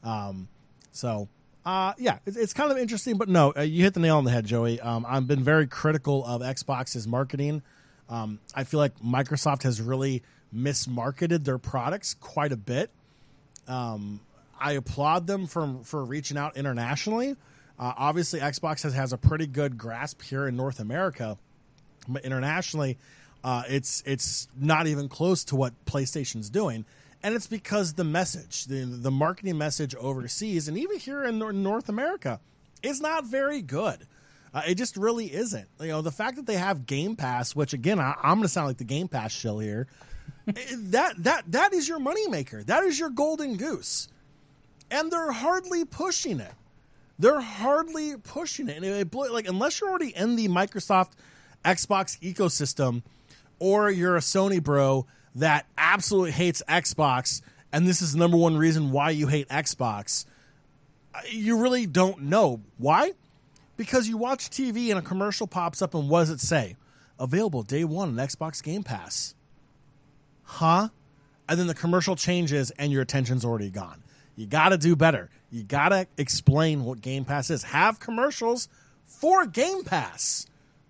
It's kind of interesting, but no, you hit the nail on the head, Joey. I've been very critical of Xbox's marketing. I feel like Microsoft has really mismarketed their products quite a bit. I applaud them for reaching out internationally. Obviously, Xbox has a pretty good grasp here in North America, but internationally, it's not even close to what PlayStation's doing. And it's because the message, the marketing message overseas, and even here in North America, is not very good. It just really isn't. The fact that they have Game Pass, which again, I'm going to sound like the Game Pass shill here, that is your moneymaker. That is your golden goose. And they're hardly pushing it. They're hardly pushing it. And unless you're already in the Microsoft Xbox ecosystem, or you're a Sony bro that absolutely hates Xbox, and this is the number one reason why you hate Xbox, you really don't know. Why? Because you watch TV and a commercial pops up, and what does it say? Available day one on Xbox Game Pass. Huh? And then the commercial changes and your attention's already gone. You got to do better. You got to explain what Game Pass is. Have commercials for Game Pass.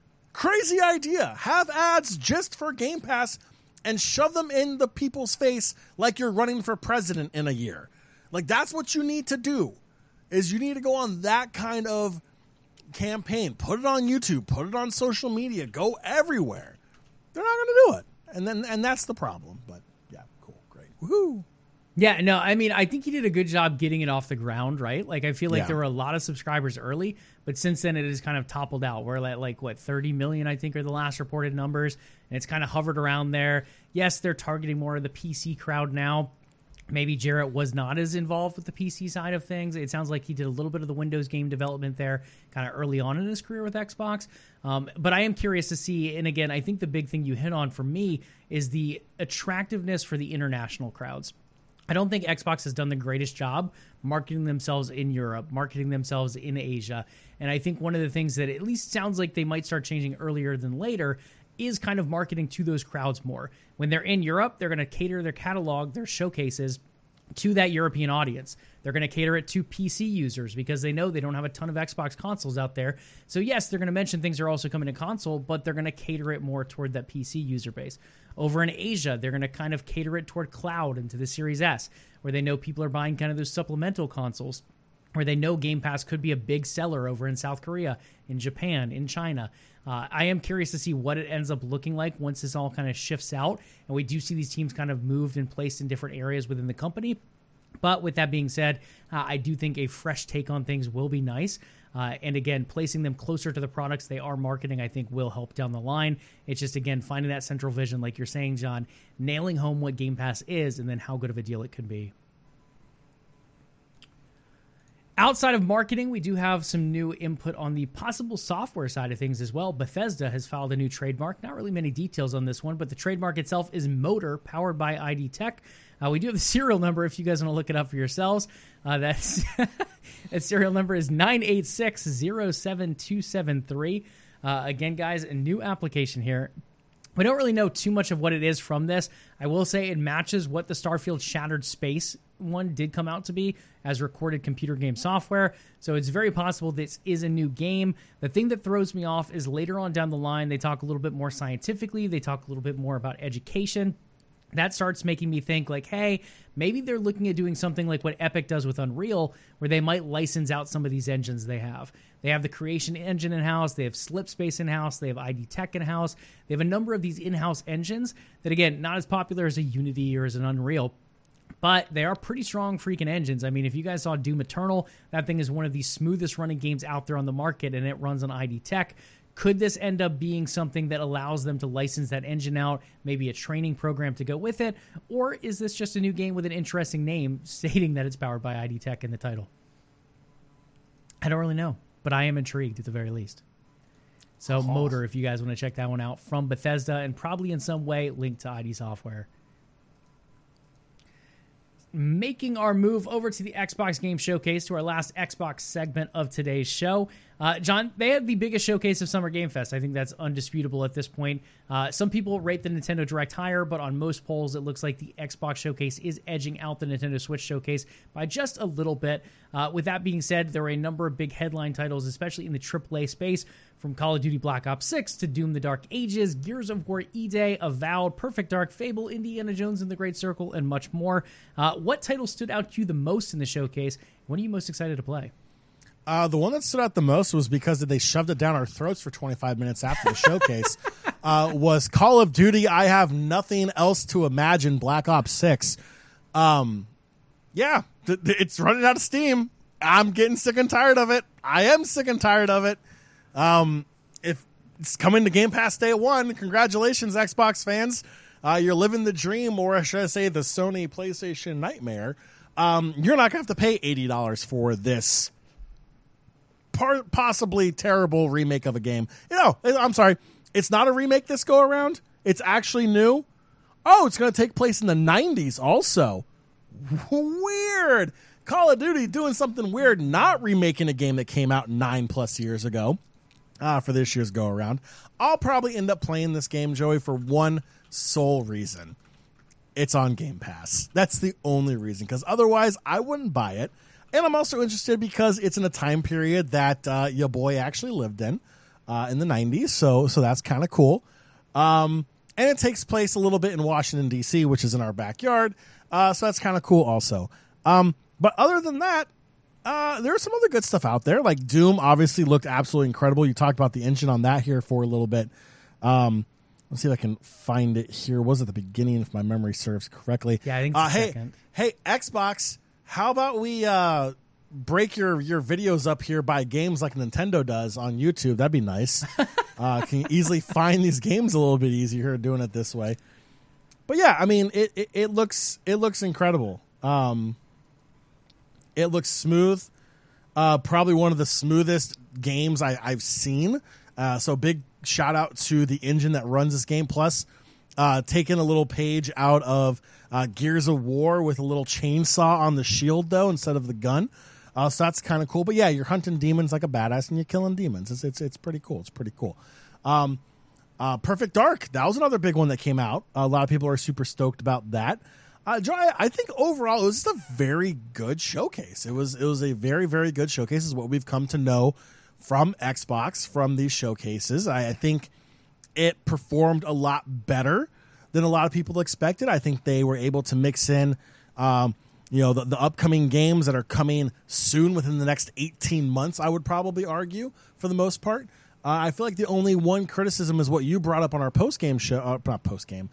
Crazy idea. Have ads just for Game Pass and shove them in the people's face like you're running for president in a year. Like, that's what you need to do, is you need to go on that kind of campaign. Put it on YouTube. Put it on social media. Go everywhere. They're not going to do it. And that's the problem. But, yeah, cool. Great. Woohoo. Yeah, no, I mean, I think he did a good job getting it off the ground, right? Like, I feel like there were a lot of subscribers early, but since then it has kind of toppled out. We're at 30 million, I think, are the last reported numbers, and it's kind of hovered around there. Yes, they're targeting more of the PC crowd now. Maybe Jarrett was not as involved with the PC side of things. It sounds like he did a little bit of the Windows game development there kind of early on in his career with Xbox. But I am curious to see, and again, I think the big thing you hit on for me is the attractiveness for the international crowds. I don't think Xbox has done the greatest job marketing themselves in Europe, marketing themselves in Asia. And I think one of the things that at least sounds like they might start changing earlier than later is kind of marketing to those crowds more. When they're in Europe, they're going to cater their catalog, their showcases to that European audience. They're going to cater it to PC users because they know they don't have a ton of Xbox consoles out there. So yes, they're going to mention things are also coming to console, but they're going to cater it more toward that PC user base. Over in Asia, they're going to kind of cater it toward cloud and to the Series S, where they know people are buying kind of those supplemental consoles, where they know Game Pass could be a big seller over in South Korea, in Japan, in China. I am curious to see what it ends up looking like once this all kind of shifts out, and we do see these teams kind of moved and placed in different areas within the company. But with that being said, I do think a fresh take on things will be nice. And again, placing them closer to the products they are marketing, I think, will help down the line. It's just, again, finding that central vision, like you're saying, John, nailing home what Game Pass is and then how good of a deal it could be. Outside of marketing, we do have some new input on the possible software side of things as well. Bethesda has filed a new trademark. Not really many details on this one, but the trademark itself is Motor, powered by ID Tech. We do have the serial number if you guys want to look it up for yourselves. That serial number is 986-07273. Again, guys, a new application here. We don't really know too much of what it is from this. I will say it matches what the Starfield Shattered Space one did come out to be as recorded computer game software. So it's very possible this is a new game. The thing that throws me off is later on down the line, they talk a little bit more scientifically. They talk a little bit more about education. That starts making me think like, hey, maybe they're looking at doing something like what Epic does with Unreal, where they might license out some of these engines they have. They have the Creation engine in-house. They have Slipspace in-house. They have ID Tech in-house. They have a number of these in-house engines that, again, not as popular as a Unity or as an Unreal, but they are pretty strong freaking engines. I mean, if you guys saw Doom Eternal, that thing is one of the smoothest running games out there on the market, and it runs on ID Tech. Could this end up being something that allows them to license that engine out, maybe a training program to go with it? Or is this just a new game with an interesting name stating that it's powered by ID Tech in the title? I don't really know, but I am intrigued at the very least. So Motor, if you guys want to check that one out, from Bethesda, and probably in some way linked to ID Software. Making our move over to the Xbox Game Showcase, to our last Xbox segment of today's show. John, they had the biggest showcase of Summer Game Fest. I think that's undisputable at this point. Some people rate the Nintendo Direct higher, but on most polls, it looks like the Xbox Showcase is edging out the Nintendo Switch Showcase by just a little bit. With that being said, there were a number of big headline titles, especially in the AAA space, from Call of Duty Black Ops 6 to Doom the Dark Ages, Gears of War E-Day, Avowed, Perfect Dark, Fable, Indiana Jones and the Great Circle, and much more. What title stood out to you the most in the showcase? What are you most excited to play? The one that stood out the most was because they shoved it down our throats for 25 minutes after the showcase, was Call of Duty I Have Nothing Else to Imagine Black Ops 6. It's running out of steam. I'm getting sick and tired of it. I am sick and tired of it. If it's coming to Game Pass day one, congratulations, Xbox fans. You're living the dream, or should I say the Sony PlayStation nightmare. you're not going to have to pay $80 for this possibly terrible remake of a game. I'm sorry. It's not a remake this go around. It's actually new. Oh, it's going to take place in the 90s also. Weird. Call of Duty doing something weird, not remaking a game that came out 9+ years ago for this year's go around. I'll probably end up playing this game, Joey, for one sole reason. It's on Game Pass. That's the only reason, because otherwise I wouldn't buy it. And I'm also interested because it's in a time period that your boy actually lived in the 90s, so that's kind of cool. And it takes place a little bit in Washington, D.C., which is in our backyard, so that's kind of cool also. But other than that, there's some other good stuff out there. Like Doom obviously looked absolutely incredible. You talked about the engine on that here for a little bit. Let's see if I can find it here. Was at the beginning, if my memory serves correctly. Yeah, I think it's second. Hey, Xbox, how about we break your videos up here by games like Nintendo does on YouTube? That'd be nice. Can you easily find these games a little bit easier doing it this way? But yeah, I mean, it looks incredible. It looks smooth. Probably one of the smoothest games I've seen. So big shout out to the engine that runs this game. Plus, taking a little page out of Gears of War with a little chainsaw on the shield, though, instead of the gun. So that's kind of cool. But yeah, you're hunting demons like a badass and you're killing demons. It's pretty cool. It's pretty cool. Perfect Dark. That was another big one that came out. A lot of people are super stoked about that. Joe, I think overall it was just a very good showcase. It was a very, very good showcase, is what we've come to know from Xbox from these showcases. I think it performed a lot better than a lot of people expected. I think they were able to mix in, the upcoming games that are coming soon within the next 18 months, I would probably argue, for the most part. I feel like the only one criticism is what you brought up on our post-game show. Not post-game.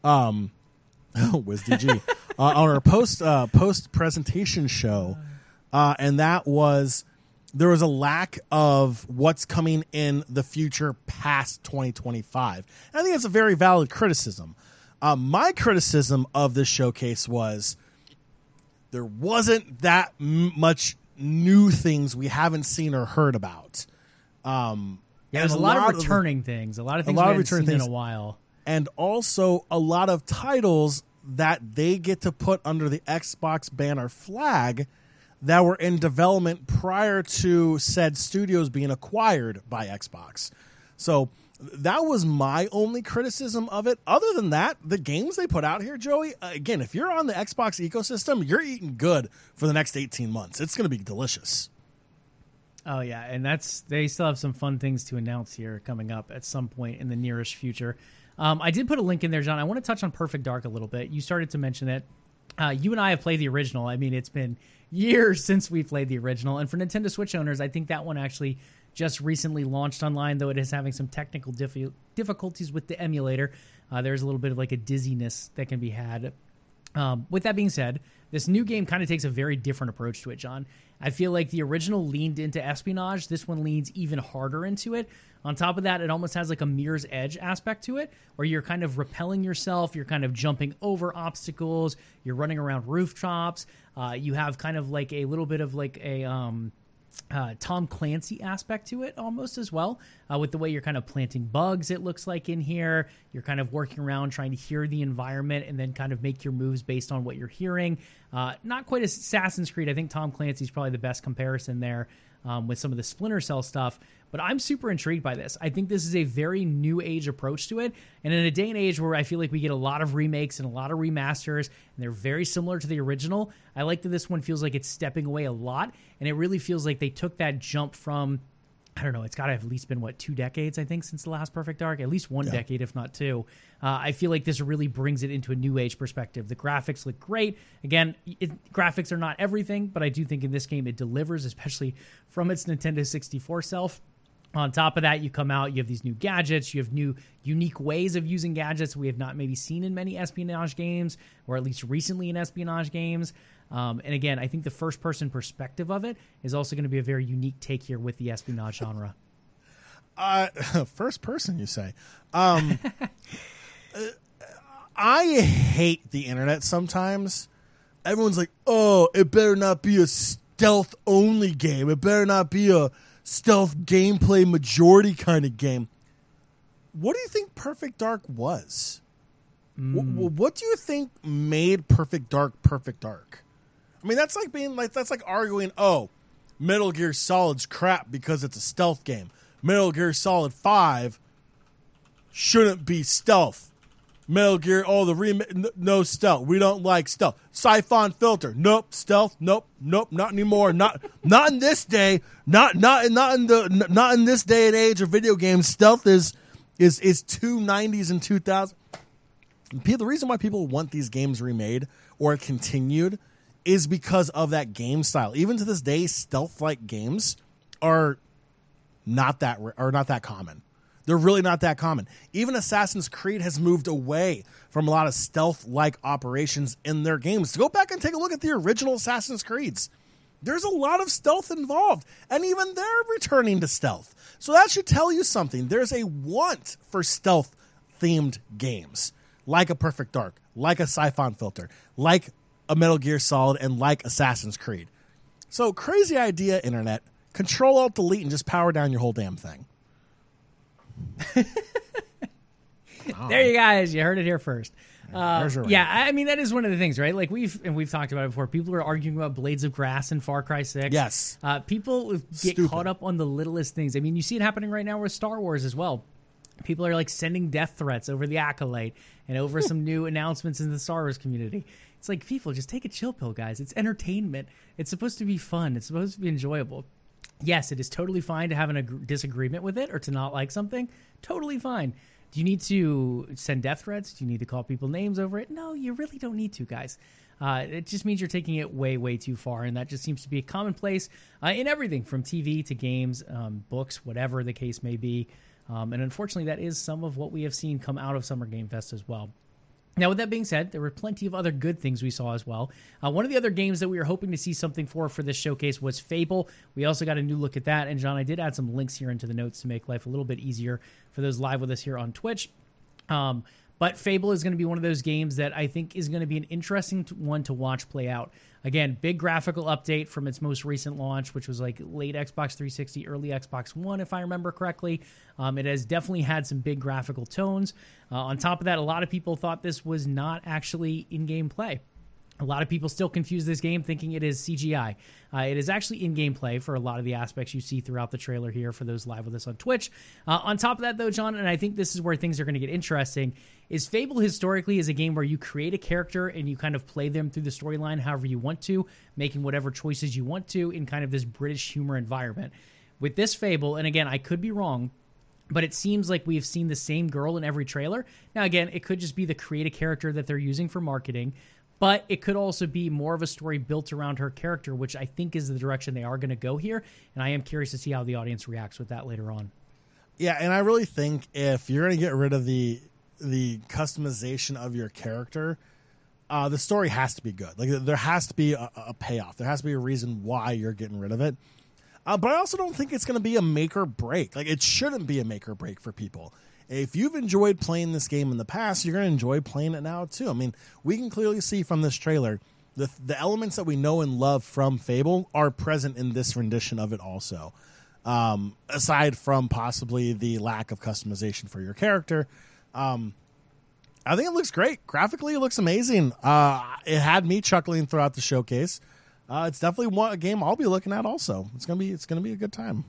WizDG. On our post-presentation show. And that was, there was a lack of what's coming in the future past 2025. And I think it's a very valid criticism. My criticism of this showcase was there wasn't that much new things we haven't seen or heard about. There's a lot of returning things. A lot of things we haven't seen in a while. And also a lot of titles that they get to put under the Xbox banner flag that were in development prior to said studios being acquired by Xbox. So that was my only criticism of it. Other than that, the games they put out here, Joey, again, if you're on the Xbox ecosystem, you're eating good for the next 18 months. It's going to be delicious. Oh, yeah, and they still have some fun things to announce here coming up at some point in the nearest future. I did put a link in there, John. I want to touch on Perfect Dark a little bit. You started to mention it. You and I have played the original. I mean, it's been years since we played the original. And for Nintendo Switch owners, I think that one actually just recently launched online, though it is having some technical difficulties with the emulator. There's a little bit of like a dizziness that can be had. With that being said, this new game kind of takes a very different approach to it, John. I feel like the original leaned into espionage. This one leans even harder into it. On top of that, it almost has like a Mirror's Edge aspect to it, where you're kind of repelling yourself, you're kind of jumping over obstacles, you're running around rooftops. You have kind of like a little bit of like a Tom Clancy aspect to it almost as well, with the way you're kind of planting bugs, it looks like in here. You're kind of working around trying to hear the environment and then kind of make your moves based on what you're hearing. Not quite as Assassin's Creed. I think Tom Clancy's probably the best comparison there with some of the Splinter Cell stuff. But I'm super intrigued by this. I think this is a very new age approach to it. And in a day and age where I feel like we get a lot of remakes and a lot of remasters, and they're very similar to the original, I like that this one feels like it's stepping away a lot. And it really feels like they took that jump from, I don't know, it's got to have at least been, 2 decades, I think, since the last Perfect Dark? At least one decade, if not 2. I feel like this really brings it into a new age perspective. The graphics look great. Again, graphics are not everything, but I do think in this game it delivers, especially from its Nintendo 64 self. On top of that, you come out, you have these new gadgets, you have new unique ways of using gadgets we have not maybe seen in many espionage games, or at least recently in espionage games. And again, I think the first-person perspective of it is also going to be a very unique take here with the espionage genre. First person, you say? I hate the internet sometimes. everyone's like, oh, it better not be a stealth-only game. It better not be a stealth gameplay majority kind of game. What do you think Perfect Dark was? What do you think made Perfect Dark? I mean, that's like arguing, oh, Metal Gear Solid's crap because it's a stealth game. Metal Gear Solid 5 shouldn't be stealth. Metal Gear, no stealth. We don't like stealth. Siphon Filter, nope. Stealth, nope. Not anymore. Not in this day. Not in this day and age of video games. Stealth is 290s and 2000s. The reason why people want these games remade or continued is because of that game style. Even to this day, stealth-like games are not that common. They're really not that common. Even Assassin's Creed has moved away from a lot of stealth-like operations in their games. Go back and take a look at the original Assassin's Creeds. There's a lot of stealth involved, and even they're returning to stealth. So that should tell you something. There's a want for stealth-themed games, like a Perfect Dark, like a Siphon Filter, like a Metal Gear Solid, and like Assassin's Creed. So crazy idea, Internet. Control-Alt-Delete and just power down your whole damn thing. There you guys, you heard it here first. Yeah, I mean, that is one of the things, right? Like we've talked about it before. People are arguing about Blades of Grass in Far Cry 6. Yes. People get caught up on the littlest things. I mean, you see it happening right now with Star Wars as well. People are like sending death threats over the Acolyte and over some new announcements in the Star Wars community. It's like, people, just take a chill pill, guys. It's entertainment. It's supposed to be fun. It's supposed to be enjoyable. Yes, it is totally fine to have a disagreement with it or to not like something. Totally fine. Do you need to send death threats? Do you need to call people names over it? No, you really don't need to, guys. It just means you're taking it way, way too far, and that just seems to be a commonplace in everything from TV to games, books, whatever the case may be. And unfortunately, that is some of what we have seen come out of Summer Game Fest as well. Now, with that being said, there were plenty of other good things we saw as well. One of the other games that we were hoping to see something for this showcase was Fable. We also got a new look at that. And, John, I did add some links here into the notes to make life a little bit easier for those live with us here on Twitch. But Fable is going to be one of those games that I think is going to be an interesting one to watch play out. Again, big graphical update from its most recent launch, which was like late Xbox 360, early Xbox One, if I remember correctly. It has definitely had some big graphical tones. On top of that, a lot of people thought this was not actually in-game play. A lot of people still confuse this game thinking it is CGI. It is actually in-game play for a lot of the aspects you see throughout the trailer here for those live with us on Twitch. On top of that, though, John, and I think this is where things are going to get interesting, is Fable historically is a game where you create a character and you kind of play them through the storyline however you want to, making whatever choices you want to in kind of this British humor environment. With this Fable, and again, I could be wrong, but it seems like we've seen the same girl in every trailer. Now, again, it could just be the create a character that they're using for marketing, but it could also be more of a story built around her character, which I think is the direction they are going to go here. And I am curious to see how the audience reacts with that later on. Yeah, and I really think if you're going to get rid of the customization of your character, the story has to be good. Like, there has to be a payoff. There has to be a reason why you're getting rid of it. But I also don't think it's going to be a make or break. Like, it shouldn't be a make or break for people. If you've enjoyed playing this game in the past, you're going to enjoy playing it now, too. I mean, we can clearly see from this trailer the elements that we know and love from Fable are present in this rendition of it also. Aside from possibly the lack of customization for your character. I think it looks great. Graphically, it looks amazing. It had me chuckling throughout the showcase. It's definitely a game I'll be looking at also. It's gonna be a good time.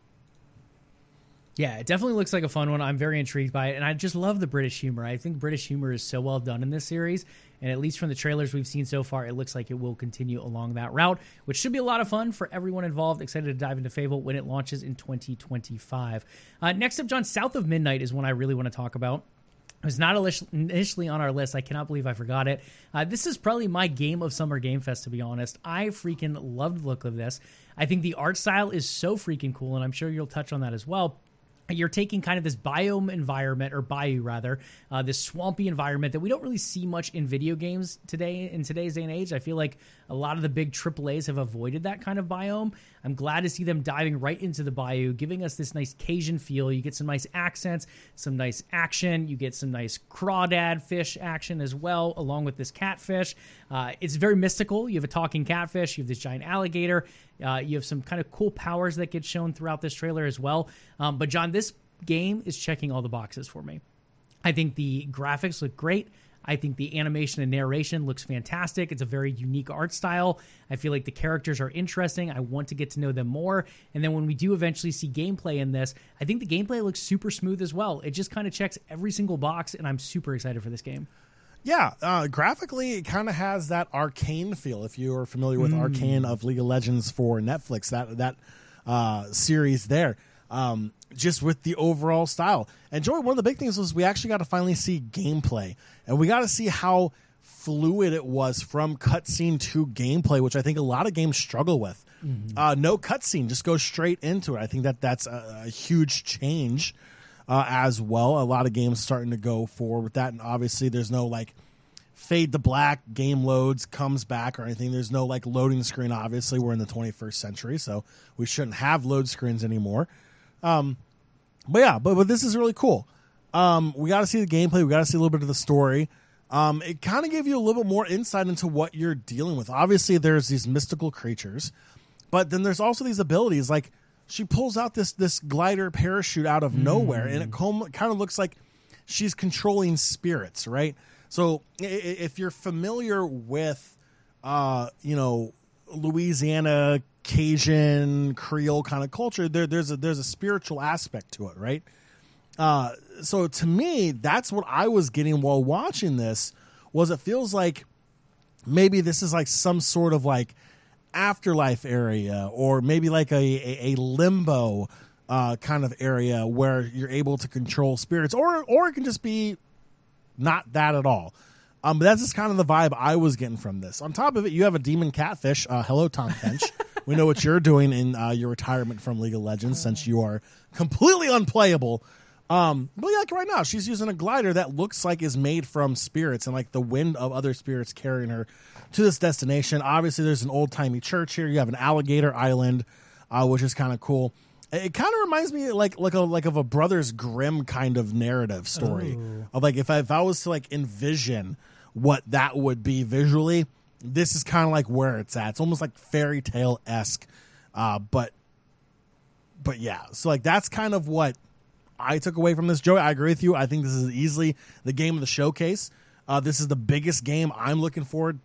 Yeah, it definitely looks like a fun one. I'm very intrigued by it, and I just love the British humor. I think British humor is so well done in this series, and at least from the trailers we've seen so far, it looks like it will continue along that route, which should be a lot of fun for everyone involved. Excited to dive into Fable when it launches in 2025. Next up, John, South of Midnight is one I really want to talk about. It was not initially on our list. I cannot believe I forgot it. This is probably my game of Summer Game Fest, to be honest. I freaking love the look of this. I think the art style is so freaking cool, and I'm sure you'll touch on that as well. You're taking kind of this biome environment, or bayou rather, this swampy environment that we don't really see much in video games today, in today's day and age. I feel like a lot of the big AAAs have avoided that kind of biome. I'm glad to see them diving right into the bayou, giving us this nice Cajun feel. You get some nice accents, some nice action. You get some nice crawdad fish action as well, along with this catfish. It's very mystical. You have a talking catfish. You have this giant alligator. You have some kind of cool powers that get shown throughout this trailer as well. But John, this game is checking all the boxes for me. I think the graphics look great. I think the animation and narration looks fantastic. It's a very unique art style. I feel like the characters are interesting. I want to get to know them more. And then when we do eventually see gameplay in this, I think the gameplay looks super smooth as well. It just kind of checks every single box, and I'm super excited for this game. Yeah, graphically, it kind of has that Arcane feel. If you are familiar with Arcane of League of Legends for Netflix, that series there. Just with the overall style. And Joey, one of the big things was we actually got to finally see gameplay, and we got to see how fluid it was from cutscene to gameplay, which I think a lot of games struggle with. No cutscene, just go straight into it. I think that's a huge change as well. A lot of games starting to go forward with that, and obviously there's no like fade to black, game loads, comes back or anything. There's no like loading screen. Obviously, we're in the 21st century, so we shouldn't have load screens anymore. But this is really cool. We got to see the gameplay. We got to see a little bit of the story. It kind of gave you a little bit more insight into what you're dealing with. Obviously, there's these mystical creatures, but then there's also these abilities. Like she pulls out this glider parachute out of nowhere, and it kind of looks like she's controlling spirits, right? So if you're familiar with, Louisiana Cajun Creole kind of culture, there's a spiritual aspect to it, right? So to me, that's what I was getting while watching this. Was it feels like maybe this is like some sort of like afterlife area, or maybe like a limbo kind of area where you're able to control spirits, or it can just be not that at all. But that's just kind of the vibe I was getting from this. On top of it, you have a demon catfish. Hello, Tom Finch. We know what you're doing in your retirement from League of Legends, since you are completely unplayable. But yeah, like right now, she's using a glider that looks like is made from spirits and like the wind of other spirits carrying her to this destination. Obviously, there's an old-timey church here. You have an alligator island, which is kind of cool. It kind of reminds me like of a Brothers Grimm kind of narrative story. Of like if I was to like envision what that would be visually, this is kind of like where it's at. It's almost like fairy tale-esque, but yeah. So like that's kind of what I took away from this, Joey. I agree with you. I think this is easily the game of the showcase. This is the biggest game I'm looking forward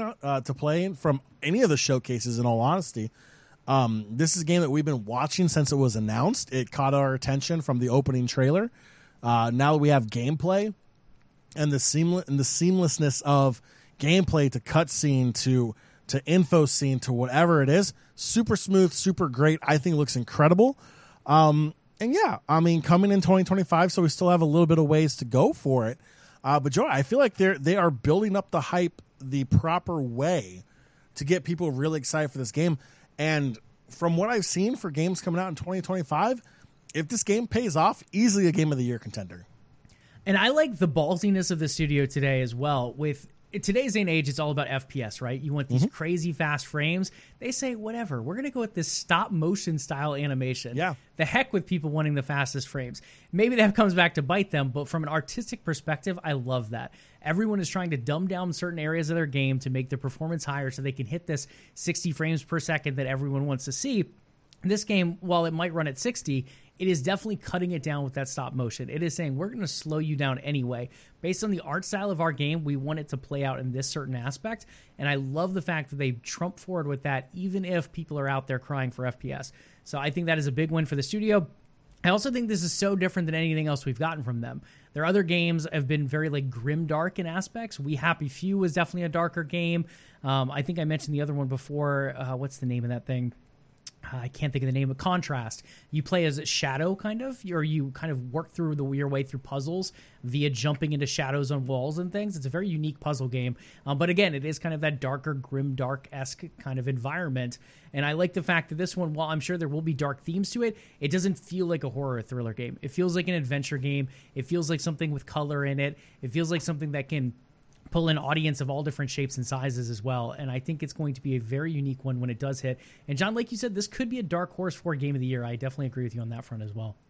to playing from any of the showcases, in all honesty. This is a game that we've been watching since it was announced. It caught our attention from the opening trailer. Now that we have gameplay and the seamlessness of gameplay to cutscene to info scene to whatever it is, super smooth, super great. I think it looks incredible. And yeah, I mean, coming in 2025, so we still have a little bit of ways to go for it. But Joe, I feel like they are building up the hype the proper way to get people really excited for this game. And from what I've seen for games coming out in 2025, if this game pays off, easily a Game of the Year contender. And I like the ballsiness of the studio today as well. With today's day and age, it's all about FPS, right? You want these crazy fast frames. They say, whatever, we're going to go with this stop motion style animation. Yeah. The heck with people wanting the fastest frames. Maybe that comes back to bite them, but from an artistic perspective, I love that. Everyone is trying to dumb down certain areas of their game to make the performance higher so they can hit this 60 frames per second that everyone wants to see. This game, while it might run at 60, it is definitely cutting it down with that stop motion. It is saying we're going to slow you down anyway. Based on the art style of our game, we want it to play out in this certain aspect. And I love the fact that they trump forward with that, even if people are out there crying for FPS. So I think that is a big win for the studio. I also think this is so different than anything else we've gotten from them. Their other games have been very like grim dark in aspects. We Happy Few was definitely a darker game. I think I mentioned the other one before. What's the name of that thing? I can't think of the name of Contrast. You play as a shadow, kind of, or you kind of work through your way through puzzles via jumping into shadows on walls and things. It's a very unique puzzle game. But again, it is kind of that darker, grim, dark-esque kind of environment. And I like the fact that this one, while I'm sure there will be dark themes to it, it doesn't feel like a horror thriller game. It feels like an adventure game. It feels like something with color in it. It feels like something that can pull in audience of all different shapes and sizes as well. And I think it's going to be a very unique one when it does hit. And John, like you said, this could be a dark horse for Game of the Year. I definitely agree with you on that front as well.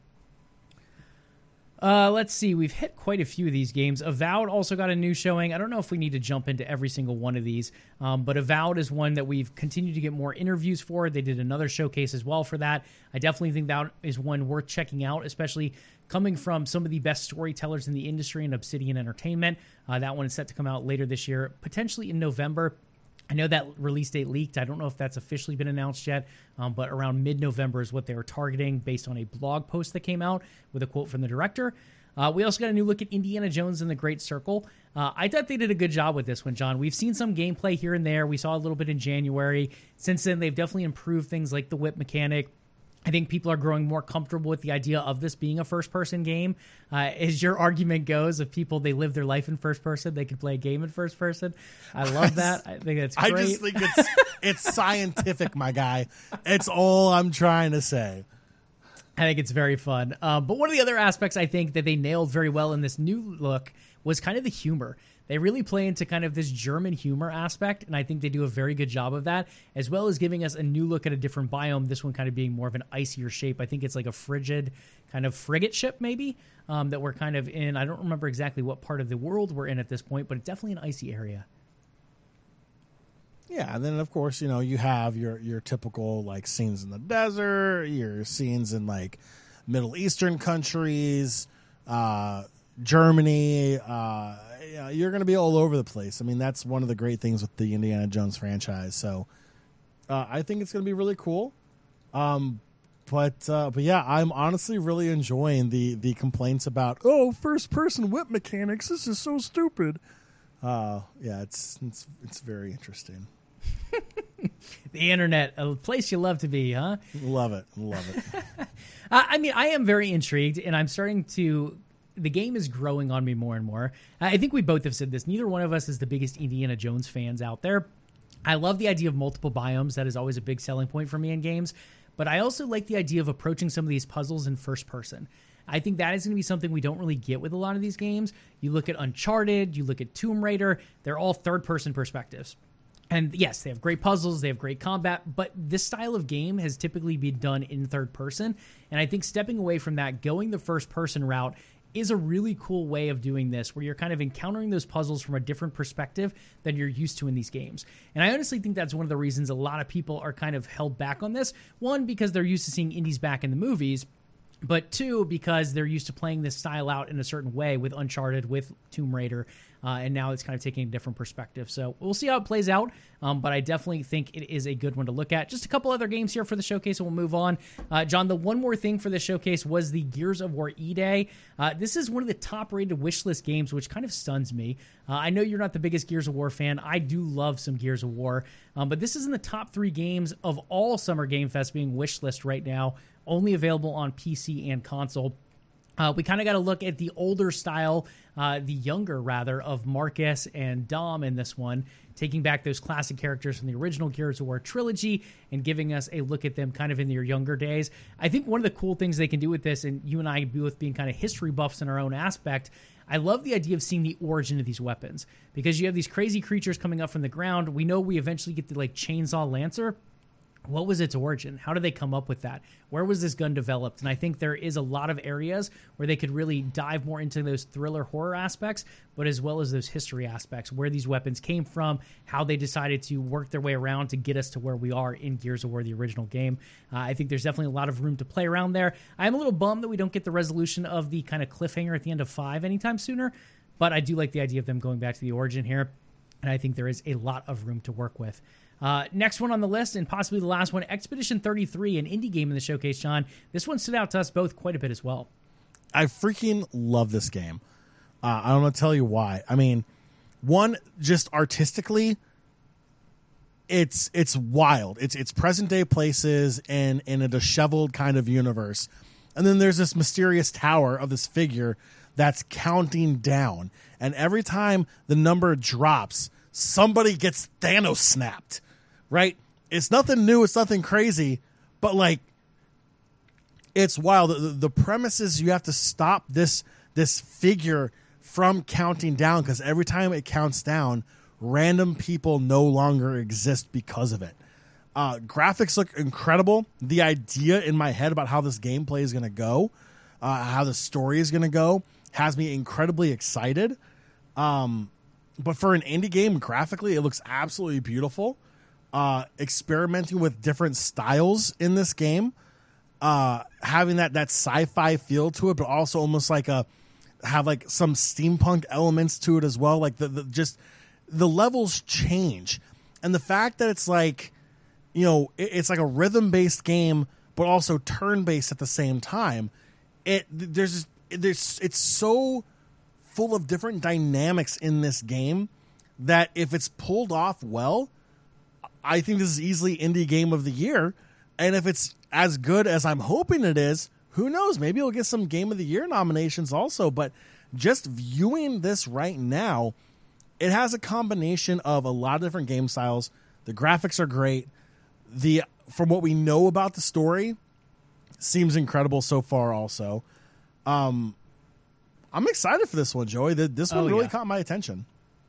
Let's see. We've hit quite a few of these games. Avowed also got a new showing. I don't know if we need to jump into every single one of these, but Avowed is one that we've continued to get more interviews for. They did another showcase as well for that. I definitely think that is one worth checking out, especially coming from some of the best storytellers in the industry in Obsidian Entertainment. That one is set to come out later this year, potentially in November. I know that release date leaked. I don't know if that's officially been announced yet, but around mid-November is what they were targeting based on a blog post that came out with a quote from the director. We also got a new look at Indiana Jones and the Great Circle. I thought they did a good job with this one, John. We've seen some gameplay here and there. We saw a little bit in January. Since then, they've definitely improved things like the whip mechanic. I think people are growing more comfortable with the idea of this being a first-person game. As your argument goes, if people, they live their life in first person, they can play a game in first person. I love that. I think that's great. I just think it's scientific, my guy. It's all I'm trying to say. I think it's very fun. But one of the other aspects I think that they nailed very well in this new look was kind of the humor. They really play into kind of this German humor aspect, and I think they do a very good job of that, as well as giving us a new look at a different biome, this one kind of being more of an icier shape. I think it's like a frigid kind of frigate ship maybe that we're kind of in. I don't remember exactly what part of the world we're in at this point, but it's definitely an icy area. Yeah, and then of course, you know, you have your typical like scenes in the desert, your scenes in like Middle Eastern countries, Germany. You're going to be all over the place. I mean, that's one of the great things with the Indiana Jones franchise. So I think it's going to be really cool. But yeah, I'm honestly really enjoying the complaints about first person whip mechanics. This is so stupid. Yeah, it's very interesting. The internet, a place you love to be, huh? Love it. I mean, I am very intrigued, and I'm starting to. The game is growing on me more and more. I think we both have said this. Neither one of us is the biggest Indiana Jones fans out there. I love the idea of multiple biomes. That is always a big selling point for me in games. But I also like the idea of approaching some of these puzzles in first person. I think that is going to be something we don't really get with a lot of these games. You look at Uncharted, you look at Tomb Raider, they're all third-person perspectives. And yes, they have great puzzles, they have great combat, but this style of game has typically been done in third person. And I think stepping away from that, going the first-person route, is a really cool way of doing this, where you're kind of encountering those puzzles from a different perspective than you're used to in these games. And I honestly think that's one of the reasons a lot of people are kind of held back on this. One, because they're used to seeing indies back in the movies, but two, because they're used to playing this style out in a certain way with Uncharted, with Tomb Raider, and now it's kind of taking a different perspective. So we'll see how it plays out, but I definitely think it is a good one to look at. Just a couple other games here for the showcase, and we'll move on. John, the one more thing for the showcase was the Gears of War E-Day. This is one of the top-rated wishlist games, which kind of stuns me. I know you're not the biggest Gears of War fan. I do love some Gears of War, but this is in the top 3 games of all Summer Game Fest being wishlist right now, only available on PC and console. We kind of got to look at the older style, the younger, rather, of Marcus and Dom in this one, taking back those classic characters from the original Gears of War trilogy and giving us a look at them kind of in their younger days. I think one of the cool things they can do with this, and you and I both being kind of history buffs in our own aspect, I love the idea of seeing the origin of these weapons, because you have these crazy creatures coming up from the ground. We know we eventually get the like Chainsaw Lancer. What was its origin? How did they come up with that? Where was this gun developed? And I think there is a lot of areas where they could really dive more into those thriller horror aspects, but as well as those history aspects, where these weapons came from, how they decided to work their way around to get us to where we are in Gears of War, the original game. I think there's definitely a lot of room to play around there. I'm a little bummed that we don't get the resolution of the kind of cliffhanger at the end of 5 anytime sooner, but I do like the idea of them going back to the origin here, and I think there is a lot of room to work with. Next one on the list, and possibly the last one, Expedition 33, an indie game in the showcase, John. This one stood out to us both quite a bit as well. I freaking love this game. I don't know to tell you why. I mean, one, just artistically, it's wild. It's present day places in a disheveled kind of universe. And then there's this mysterious tower of this figure that's counting down. And every time the number drops, somebody gets Thanos snapped. Right? It's nothing new. It's nothing crazy. But, like, it's wild. The premise is you have to stop this figure from counting down, because every time it counts down, random people no longer exist because of it. Graphics look incredible. The idea in my head about how this gameplay is going to go, how the story is going to go, has me incredibly excited. But for an indie game, graphically, it looks absolutely beautiful. Experimenting with different styles in this game, having that sci-fi feel to it, but also almost like have like some steampunk elements to it as well. Like the levels change, and the fact that it's like, it's like a rhythm-based game, but also turn-based at the same time. It's so full of different dynamics in this game that if it's pulled off well, I think this is easily indie game of the year. And if it's as good as I'm hoping it is, who knows? Maybe it'll get some game of the year nominations also. But just viewing this right now, it has a combination of a lot of different game styles. The graphics are great. From what we know about the story, seems incredible so far also. I'm excited for this one, Joey. This one really caught my attention.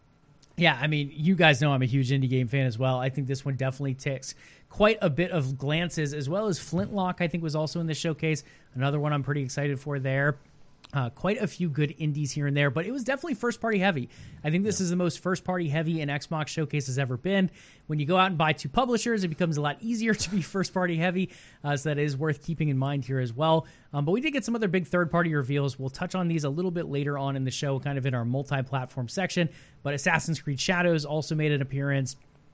Yeah, I mean, you guys know I'm a huge indie game fan as well. I think this one definitely ticks quite a bit of glances, as well as Flintlock, I think, was also in the showcase. Another one I'm pretty excited for there. Quite a few good indies here and there, but it was definitely first-party heavy. I think this is the most first-party heavy an Xbox Showcase has ever been. When you go out and buy two publishers, it becomes a lot easier to be first-party heavy, so that is worth keeping in mind here as well. But we did get some other big third-party reveals. We'll touch on these a little bit later on in the show, kind of in our multi-platform section. But Assassin's Creed Shadows also made an appearance.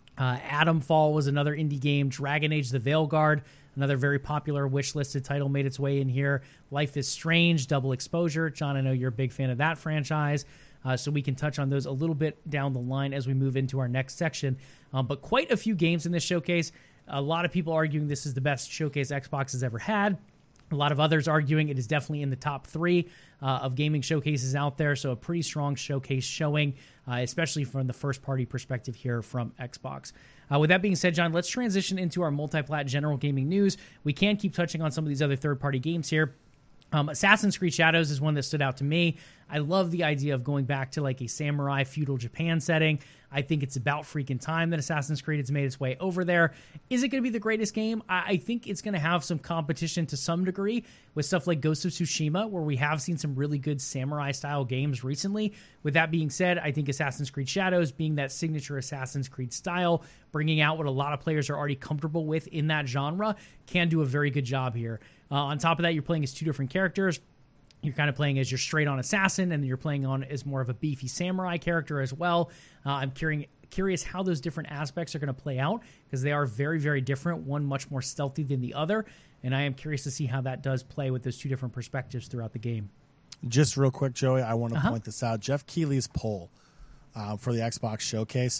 Atomfall was another indie game. Dragon Age: The Veilguard, another very popular wish-listed title, made its way in here. Life is Strange, Double Exposure. John, I know you're a big fan of that franchise, so we can touch on those a little bit down the line as we move into our next section. But quite a few games in this showcase. A lot of people arguing this is the best showcase Xbox has ever had. A lot of others arguing it is definitely in the top 3 of gaming showcases out there, so a pretty strong showcase showing, especially from the first-party perspective here from Xbox. With that being said, John, let's transition into our multi-plat general gaming news. We can keep touching on some of these other third-party games here. Assassin's Creed Shadows is one that stood out to me. I love the idea of going back to like a samurai feudal Japan setting. I think it's about freaking time that Assassin's Creed has made its way over there. Is it going to be the greatest game? I think it's going to have some competition to some degree with stuff like Ghost of Tsushima, where we have seen some really good samurai-style games recently. With that being said, I think Assassin's Creed Shadows, being that signature Assassin's Creed style, bringing out what a lot of players are already comfortable with in that genre, can do a very good job here. On top of that, you're playing as 2 different characters. You're kind of playing as your straight-on assassin, and then you're playing on as more of a beefy samurai character as well. I'm curious how those different aspects are going to play out, because they are very, very different, one much more stealthy than the other, and I am curious to see how that does play with those 2 different perspectives throughout the game. Just real quick, Joey, I want to point this out. Jeff Keighley's poll for the Xbox Showcase,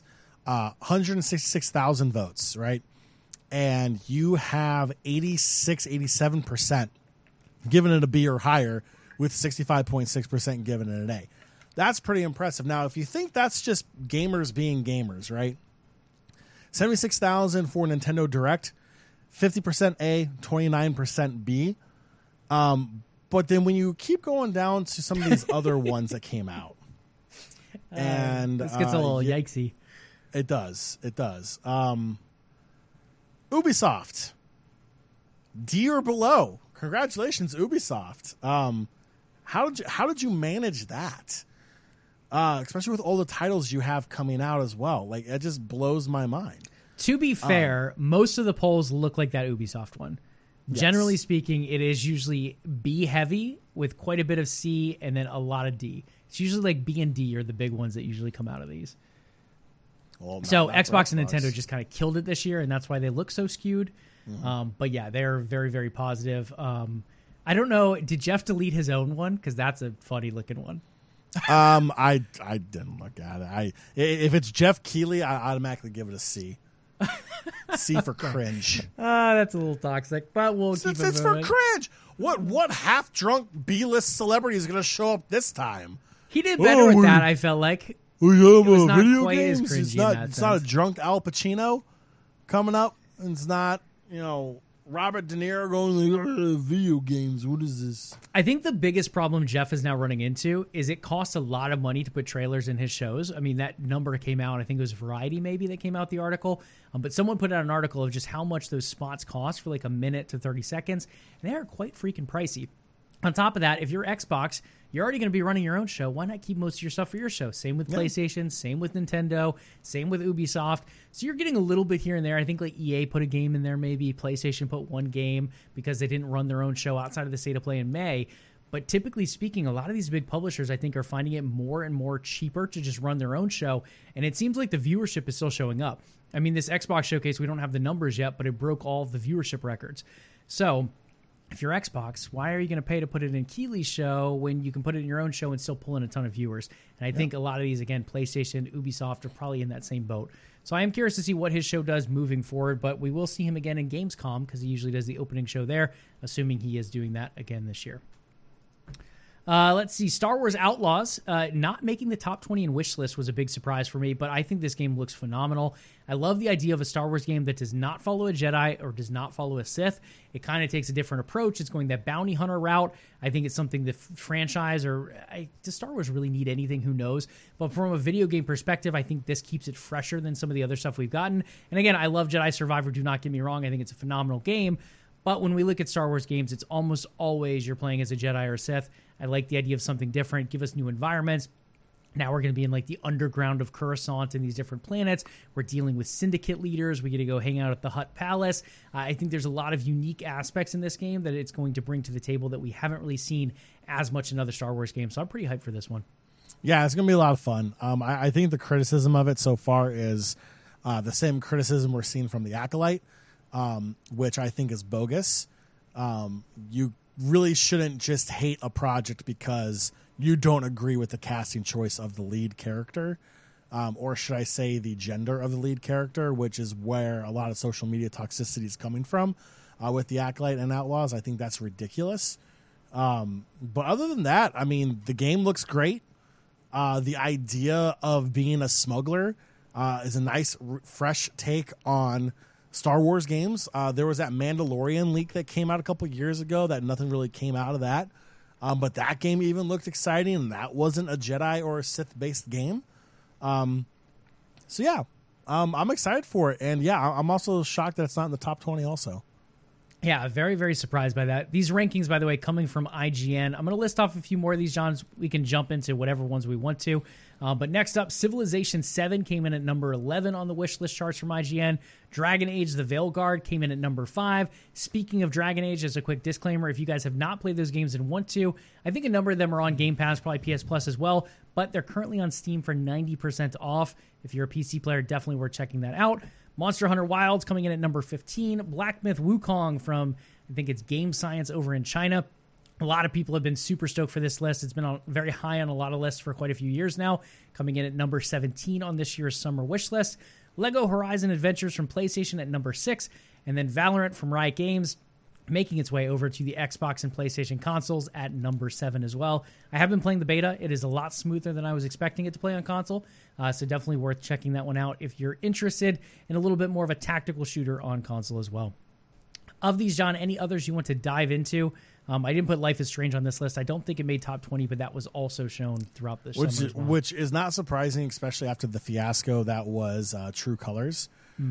166,000 votes, right? And you have 87% giving it a B or higher, with 65.6% giving it an A. That's pretty impressive. Now, if you think that's just gamers being gamers, right? 76,000 for Nintendo Direct, 50% A, 29% B. But then when you keep going down to some of these other ones that came out, and this gets a little yikesy. It does. Ubisoft, D or below. Congratulations, Ubisoft. How did you manage that? Especially with all the titles you have coming out as well. Like, it just blows my mind. To be fair, most of the polls look like that Ubisoft one. Yes. Generally speaking, it is usually B heavy with quite a bit of C and then a lot of D. It's usually like B and D are the big ones that usually come out of these. Well, so Xbox and Nintendo just kind of killed it this year, and that's why they look so skewed. Mm-hmm. But yeah, they're very, very positive. I don't know. Did Jeff delete his own one? Because that's a funny looking one. I didn't look at it. If it's Jeff Keighley, I automatically give it a C. C for cringe. That's a little toxic, but we'll keep it moving. It's for cringe. What half drunk B-list celebrity is going to show up this time? He did better with that. I felt like it was not video quite games. as cringy. It's not a drunk Al Pacino coming up, and it's not Robert De Niro going like, video games. What is this? I think the biggest problem Jeff is now running into is it costs a lot of money to put trailers in his shows. I mean, that number came out, I think it was Variety maybe that came out the article, but someone put out an article of just how much those spots cost for like a minute to 30 seconds, and they are quite freaking pricey. On top of that, if you're Xbox, you're already going to be running your own show. Why not keep most of your stuff for your show? Same with PlayStation, same with Nintendo, same with Ubisoft. So you're getting a little bit here and there. I think like EA put a game in there maybe. PlayStation put one game because they didn't run their own show outside of the State of Play in May. But typically speaking, a lot of these big publishers, I think, are finding it more and more cheaper to just run their own show. And it seems like the viewership is still showing up. I mean, this Xbox showcase, we don't have the numbers yet, but it broke all of the viewership records. So if you're Xbox, why are you going to pay to put it in Keeley's show when you can put it in your own show and still pull in a ton of viewers? And I think a lot of these, again, PlayStation, Ubisoft are probably in that same boat. So I am curious to see what his show does moving forward, but we will see him again in Gamescom because he usually does the opening show there, assuming he is doing that again this year. Let's see. Star Wars Outlaws not making the top 20 in wish list was a big surprise for me, but I think this game looks phenomenal. I love the idea of a Star Wars game that does not follow a Jedi or does not follow a Sith. It kind of takes a different approach. It's going that bounty hunter route. I think it's something the franchise does Star Wars really need anything? Who knows? But from a video game perspective, I think this keeps it fresher than some of the other stuff we've gotten. And again, I love Jedi Survivor. Do not get me wrong. I think it's a phenomenal game. But when we look at Star Wars games, it's almost always you're playing as a Jedi or a Sith. I like the idea of something different. Give us new environments. Now we're going to be in like the underground of Coruscant and these different planets. We're dealing with syndicate leaders. We get to go hang out at the Hutt Palace. I think there's a lot of unique aspects in this game that it's going to bring to the table that we haven't really seen as much in other Star Wars games. So I'm pretty hyped for this one. Yeah, it's going to be a lot of fun. I think the criticism of it so far is the same criticism we're seeing from the Acolyte, which I think is bogus. You really shouldn't just hate a project because you don't agree with the casting choice of the lead character, or should I say the gender of the lead character, which is where a lot of social media toxicity is coming from with the Acolyte and Outlaws. I think that's ridiculous. But other than that, I mean, the game looks great. The idea of being a smuggler is a nice, fresh take on Star Wars games. There was that Mandalorian leak that came out a couple years ago that nothing really came out of that. But that game even looked exciting, and that wasn't a Jedi or a Sith-based game. So, yeah, I'm excited for it. And, yeah, I'm also shocked that it's not in the top 20 also. Yeah, very, very surprised by that. These rankings, by the way, coming from IGN. I'm going to list off a few more of these, John. We can jump into whatever ones we want to. But next up, Civilization 7 came in at number 11 on the wish list charts from IGN. Dragon Age The Veilguard came in at number 5. Speaking of Dragon Age, as a quick disclaimer, if you guys have not played those games and want to, I think a number of them are on Game Pass, probably PS Plus as well, but they're currently on Steam for 90% off. If you're a PC player, definitely worth checking that out. Monster Hunter Wilds coming in at number 15. Black Myth Wukong from, I think it's Game Science over in China. A lot of people have been super stoked for this list. It's been very high on a lot of lists for quite a few years now, coming in at number 17 on this year's summer wish list. Lego Horizon Adventures from PlayStation at number 6, and then Valorant from Riot Games making its way over to the Xbox and PlayStation consoles at number 7 as well. I have been playing the beta. It is a lot smoother than I was expecting it to play on console, so definitely worth checking that one out if you're interested in a little bit more of a tactical shooter on console as well. Of these, John, any others you want to dive into? I didn't put Life is Strange on this list. I don't think it made top 20, but that was also shown throughout the summer as well. Which is not surprising, especially after the fiasco that was True Colors.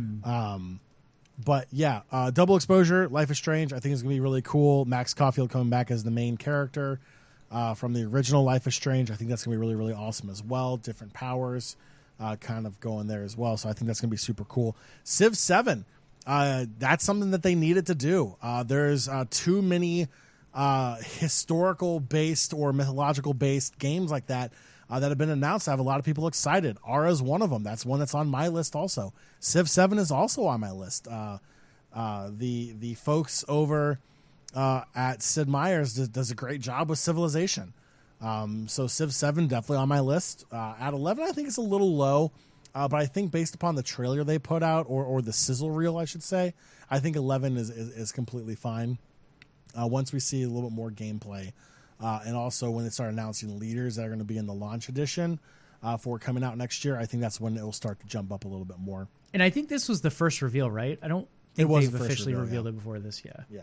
But yeah, Double Exposure, Life is Strange, I think is going to be really cool. Max Caulfield coming back as the main character from the original Life is Strange. I think that's going to be really, really awesome as well. Different powers kind of going there as well. So I think that's going to be super cool. Civ 7, that's something that they needed to do. There's too many historical-based or mythological-based games like that that have been announced. I have a lot of people excited. Ara is one of them. That's one that's on my list also. Civ 7 is also on my list. The folks over at Sid Meier's does a great job with Civilization. So Civ 7 definitely on my list. At 11, I think it's a little low. But I think based upon the trailer they put out, or the sizzle reel, I should say, I think 11 is completely fine. Once we see a little bit more gameplay. And also when they start announcing leaders that are going to be in the launch edition for coming out next year, I think that's when it will start to jump up a little bit more. And I think this was the first reveal, right? I don't It was they've the first officially reveal, revealed it before this.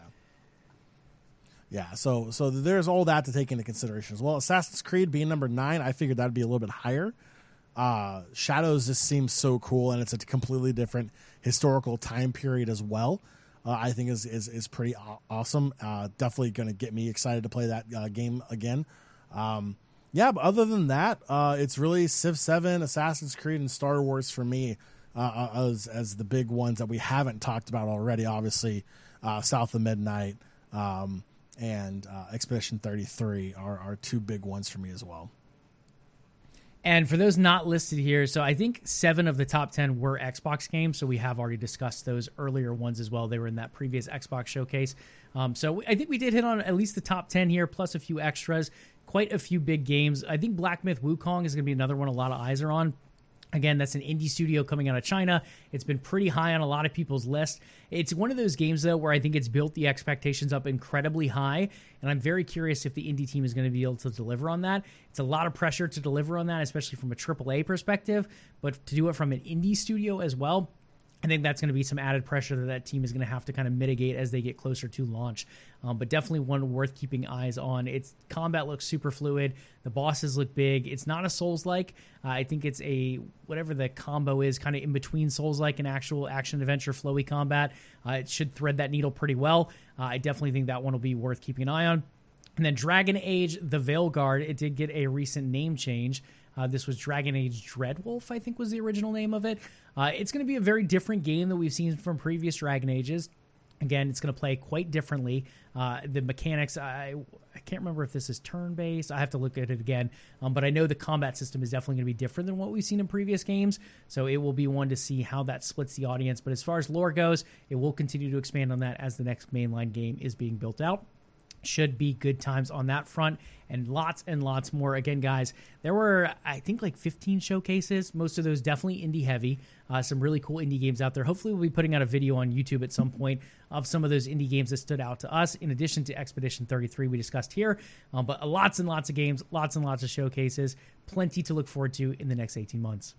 Yeah. So there's all that to take into consideration as well. Assassin's Creed being number 9, I figured that'd be a little bit higher. Shadows just seems so cool, and it's a completely different historical time period as well. I think is pretty awesome. Definitely going to get me excited to play that game again. But other than that, it's really Civ 7, Assassin's Creed, and Star Wars for me as the big ones that we haven't talked about already. Obviously, South of Midnight and Expedition 33 are 2 big ones for me as well. And for those not listed here, so I think 7 of the top 10 were Xbox games, so we have already discussed those earlier ones as well. They were in that previous Xbox showcase. So I think we did hit on at least the top 10 here, plus a few extras, quite a few big games. I think Black Myth Wukong is going to be another one a lot of eyes are on. Again, that's an indie studio coming out of China. It's been pretty high on a lot of people's list. It's one of those games, though, where I think it's built the expectations up incredibly high, and I'm very curious if the indie team is going to be able to deliver on that. It's a lot of pressure to deliver on that, especially from a AAA perspective, but to do it from an indie studio as well, I think that's going to be some added pressure that team is going to have to kind of mitigate as they get closer to launch. But definitely one worth keeping eyes on. Its combat looks super fluid. The bosses look big. It's not a Souls-like. I think it's a, whatever the combo is, kind of in between Souls-like and actual action-adventure flowy combat. It should thread that needle pretty well. I definitely think that one will be worth keeping an eye on. And then Dragon Age The Veilguard, it did get a recent name change. This was Dragon Age Dreadwolf, I think was the original name of it. It's going to be a very different game than we've seen from previous Dragon Ages. Again, it's going to play quite differently. The mechanics, I can't remember if this is turn-based. I have to look at it again. But I know the combat system is definitely going to be different than what we've seen in previous games. So it will be one to see how that splits the audience. But as far as lore goes, it will continue to expand on that as the next mainline game is being built out. Should be good times on that front, and lots more. Again, guys, there were, I think, like 15 showcases. Most of those definitely indie heavy. Some really cool indie games out there. Hopefully we'll be putting out a video on YouTube at some point of some of those indie games that stood out to us, in addition to Expedition 33 we discussed here. But lots and lots of games, lots and lots of showcases. Plenty to look forward to in the next 18 months.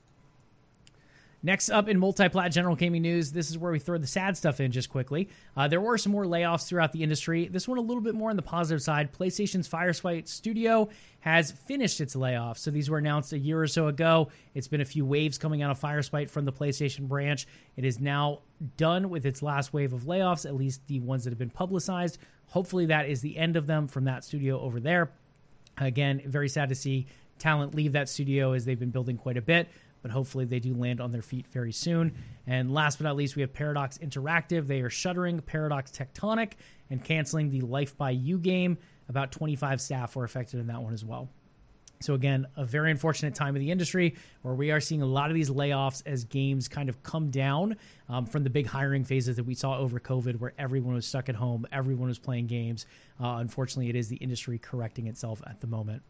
Next up in multi-plat general gaming news, this is where we throw the sad stuff in just quickly. There were some more layoffs throughout the industry. This one a little bit more on the positive side. PlayStation's Fireswipe Studio has finished its layoffs. So these were announced a year or so ago. It's been a few waves coming out of Fireswipe from the PlayStation branch. It is now done with its last wave of layoffs, at least the ones that have been publicized. Hopefully that is the end of them from that studio over there. Again, very sad to see talent leave that studio as they've been building quite a bit. But hopefully they do land on their feet very soon. And last but not least, we have Paradox Interactive. They are shuttering Paradox Tectonic and canceling the Life by You game. About 25 staff were affected in that one as well. So again, a very unfortunate time in the industry where we are seeing a lot of these layoffs as games kind of come down from the big hiring phases that we saw over COVID, where everyone was stuck at home, everyone was playing games. Unfortunately, it is the industry correcting itself at the moment.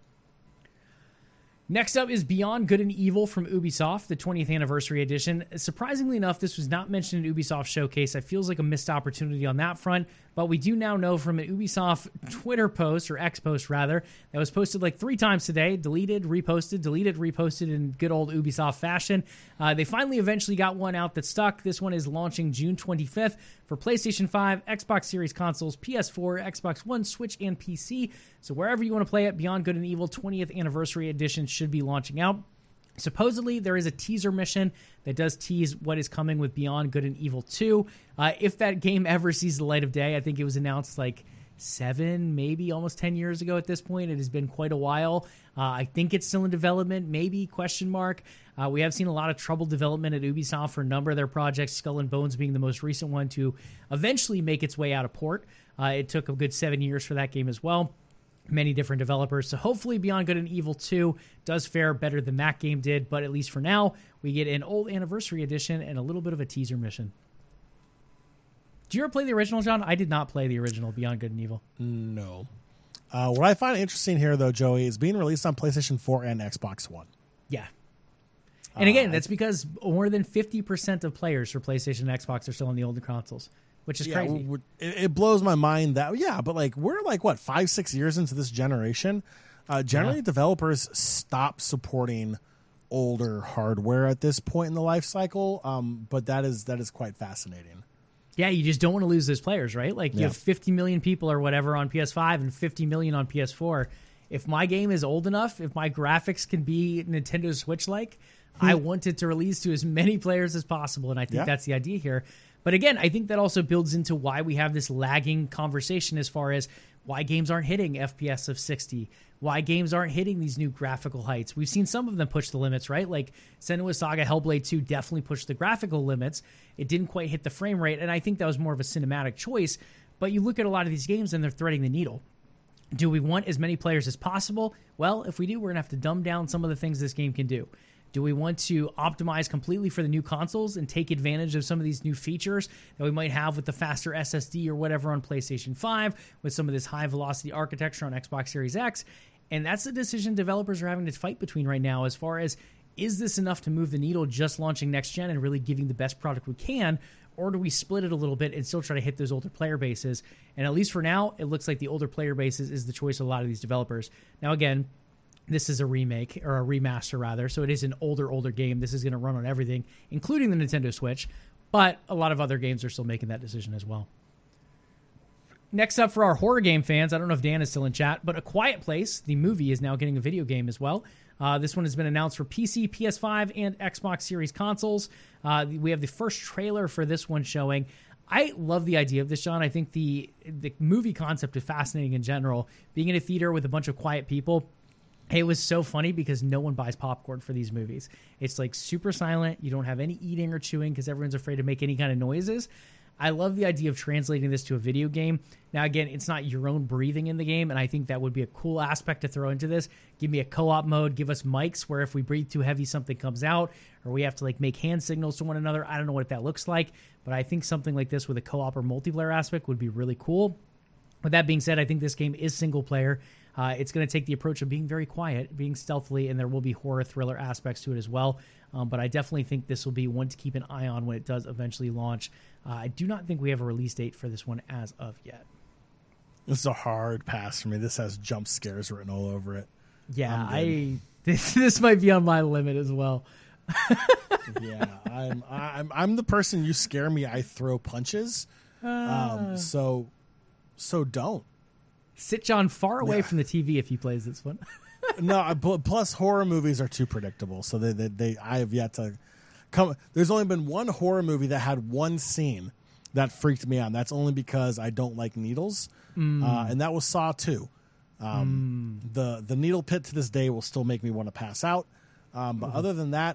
Next up is Beyond Good and Evil from Ubisoft, the 20th anniversary edition. Surprisingly enough, this was not mentioned in Ubisoft Showcase. It feels like a missed opportunity on that front, but we do now know from an Ubisoft Twitter post, or X post rather, that was posted like 3 times today, deleted, reposted in good old Ubisoft fashion. They finally eventually got one out that stuck. This one is launching June 25th for PlayStation 5, Xbox Series consoles, PS4, Xbox One, Switch, and PC. So wherever you want to play it, Beyond Good and Evil 20th Anniversary Edition should be launching out. Supposedly, there is a teaser mission that does tease what is coming with Beyond Good and Evil 2. If that game ever sees the light of day, I think it was announced like 7, maybe almost 10 years ago at this point. It has been quite a while. I think it's still in development, maybe, question mark. We have seen a lot of troubled development at Ubisoft for a number of their projects, Skull and Bones being the most recent one to eventually make its way out of port. It took a good 7 years for that game as well. Many different developers. So hopefully Beyond Good and Evil 2 does fare better than that game did, but at least for now, we get an old anniversary edition and a little bit of a teaser mission. Do you ever play the original, John? I did not play the original Beyond Good and Evil. No. What I find interesting here, though, Joey, is being released on PlayStation 4 and Xbox One. Yeah. And again, that's because more than 50% of players for PlayStation and Xbox are still on the older consoles, which is crazy. It blows my mind that, but like we're like, what, 5-6 years into this generation? Generally, developers stop supporting older hardware at this point in the life cycle, but that is quite fascinating. Yeah, you just don't want to lose those players, right? Like you have 50 million people or whatever on PS5 and 50 million on PS4. If my game is old enough, if my graphics can be Nintendo Switch-like, I want it to release to as many players as possible, and I think that's the idea here. But again, I think that also builds into why we have this lagging conversation as far as why games aren't hitting FPS of 60, why games aren't hitting these new graphical heights. We've seen some of them push the limits, right? Like Senua's Saga Hellblade 2 definitely pushed the graphical limits. It didn't quite hit the frame rate, and I think that was more of a cinematic choice. But you look at a lot of these games, and they're threading the needle. Do we want as many players as possible? Well, if we do, we're going to have to dumb down some of the things this game can do. Do we want to optimize completely for the new consoles and take advantage of some of these new features that we might have with the faster SSD or whatever on PlayStation 5, with some of this high-velocity architecture on Xbox Series X? And that's the decision developers are having to fight between right now as far as, is this enough to move the needle just launching next-gen and really giving the best product we can, or do we split it a little bit and still try to hit those older player bases? And at least for now, it looks like the older player bases is the choice of a lot of these developers. Now, again, this is a remake, or a remaster rather, so it is an older game. This is going to run on everything, including the Nintendo Switch, but a lot of other games are still making that decision as well. Next up for our horror game fans, I don't know if Dan is still in chat, but A Quiet Place, the movie, is now getting a video game as well. This one has been announced for PC, PS5, and Xbox Series consoles. We have the first trailer for this one showing. I love the idea of this, John. I think the movie concept is fascinating in general. Being in a theater with a bunch of quiet people, it was so funny because no one buys popcorn for these movies. It's like super silent. You don't have any eating or chewing because everyone's afraid to make any kind of noises. I love the idea of translating this to a video game. Now, again, it's not your own breathing in the game, and I think that would be a cool aspect to throw into this. Give me a co-op mode. Give us mics where if we breathe too heavy, something comes out, or we have to like make hand signals to one another. I don't know what that looks like, but I think something like this with a co-op or multiplayer aspect would be really cool. With that being said, I think this game is single player. It's going to take the approach of being very quiet, being stealthily, and there will be horror thriller aspects to it as well. But I definitely think this will be one to keep an eye on when it does eventually launch. I do not think we have a release date for this one as of yet. This is a hard pass for me. This has jump scares written all over it. Yeah, this might be on my limit as well. Yeah, I'm the person, you scare me, I throw punches. So don't. Sit John far away from the TV if he plays this one. No, plus horror movies are too predictable. So I have yet to come. There's only been one horror movie that had one scene that freaked me out. That's only because I don't like needles, and that was Saw 2. The needle pit to this day will still make me want to pass out. But other than that,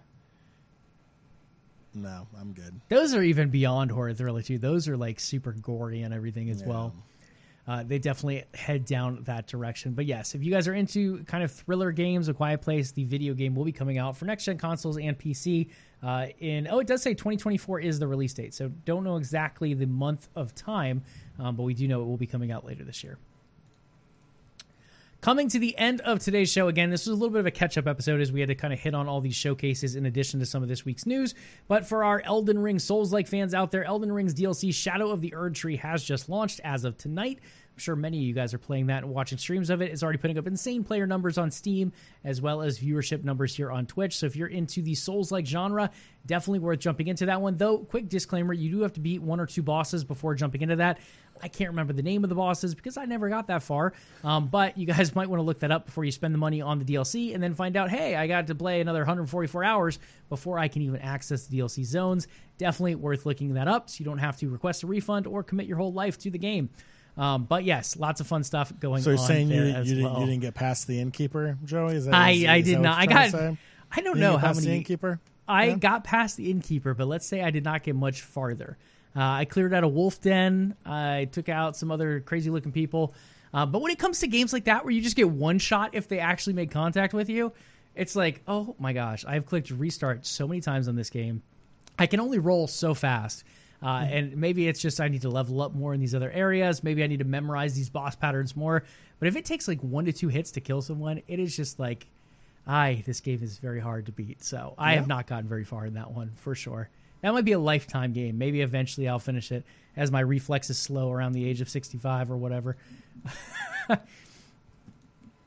no, I'm good. Those are even beyond horror thriller too. Those are like super gory and everything as well. They definitely head down that direction. But yes, if you guys are into kind of thriller games, A Quiet Place, the video game will be coming out for next-gen consoles and PC. It does say 2024 is the release date, so don't know exactly the month of time, but we do know it will be coming out later this year. Coming to the end of today's show, again, this was a little bit of a catch-up episode as we had to kind of hit on all these showcases in addition to some of this week's news. But for our Elden Ring Souls-like fans out there, Elden Ring's DLC Shadow of the Erdtree has just launched as of tonight. I'm sure many of you guys are playing that and watching streams of it. It's already putting up insane player numbers on Steam as well as viewership numbers here on Twitch. So if you're into the Souls-like genre, definitely worth jumping into that one. Though, quick disclaimer, you do have to beat one or two bosses before jumping into that. I can't remember the name of the bosses because I never got that far. But you guys might want to look that up before you spend the money on the DLC and then find out, hey, I got to play another 144 hours before I can even access the DLC zones. Definitely worth looking that up so you don't have to request a refund or commit your whole life to the game. But yes, lots of fun stuff going on. So you're saying you didn't get past the innkeeper, Joey? I did not. I don't know how many. The innkeeper? I got past the innkeeper, but let's say I did not get much farther. I cleared out a wolf den. I took out some other crazy looking people. But when it comes to games like that, where you just get one shot if they actually make contact with you, it's like, oh my gosh, I've clicked restart so many times on this game. I can only roll so fast. And maybe it's just I need to level up more in these other areas. Maybe I need to memorize these boss patterns more. But if it takes like 1 to 2 hits to kill someone, it is just like, this game is very hard to beat. So I have not gotten very far in that one for sure. That might be a lifetime game. Maybe eventually I'll finish it as my reflexes slow around the age of 65 or whatever.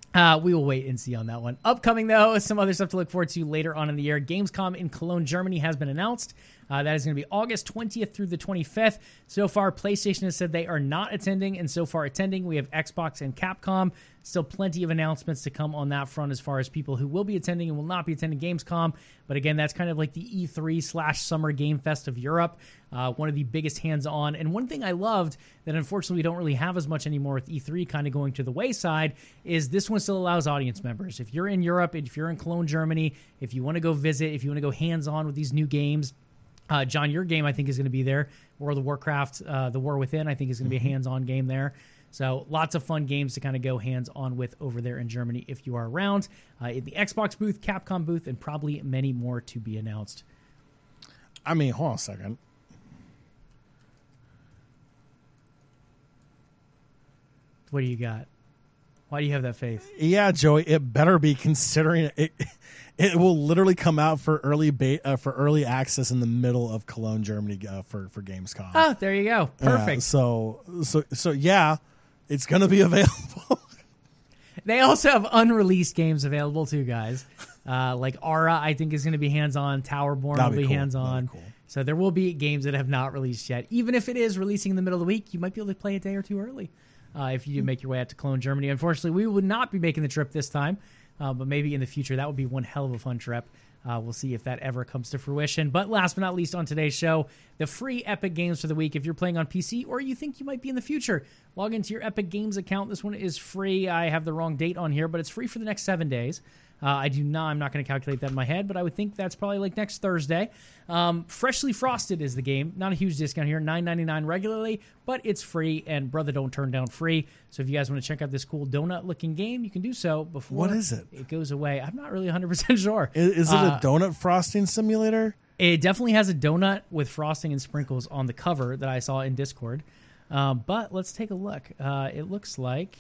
We will wait and see on that one. Upcoming, though, some other stuff to look forward to later on in the year. Gamescom in Cologne, Germany has been announced. That is going to be August 20th through the 25th. So far, PlayStation has said they are not attending, and so far attending, we have Xbox and Capcom. Still plenty of announcements to come on that front as far as people who will be attending and will not be attending Gamescom. But again, that's kind of like the E3/Summer Game Fest of Europe, one of the biggest hands-on. And one thing I loved that unfortunately we don't really have as much anymore with E3 kind of going to the wayside is this one still allows audience members. If you're in Europe, if you're in Cologne, Germany, if you want to go visit, if you want to go hands-on with these new games, John, your game I think is going to be there. World of Warcraft, The War Within, I think is going to be a hands-on game there. So lots of fun games to kind of go hands-on with over there in Germany if you are around. In the Xbox booth, Capcom booth, and probably many more to be announced. I mean, hold on a second. What do you got? Why do you have that faith? Yeah, Joey, it better be, considering it. It will literally come out for early access in the middle of Cologne, Germany, for Gamescom. Oh, there you go. Perfect. So yeah, it's going to be available. They also have unreleased games available too, guys. Like Aura, I think is going to be hands-on. Towerborn will be cool. hands-on. Cool. So there will be games that have not released yet. Even if it is releasing in the middle of the week, you might be able to play a day or two early if you do make your way out to Cologne, Germany. Unfortunately, we would not be making the trip this time. But maybe in the future, that would be one hell of a fun trip. We'll see if that ever comes to fruition. But last but not least on today's show, the free Epic Games for the week. If you're playing on PC or you think you might be in the future, log into your Epic Games account. This one is free. I have the wrong date on here, but it's free for the next 7 days. I'm not going to calculate that in my head, but I would think that's probably like next Thursday. Freshly Frosted is the game. Not a huge discount here, $9.99 regularly, but it's free, and brother, don't turn down free. So if you guys want to check out this cool donut-looking game, you can do so before what is it? It goes away. I'm not really 100% sure. Is it a donut frosting simulator? It definitely has a donut with frosting and sprinkles on the cover that I saw in Discord. But let's take a look. It looks like...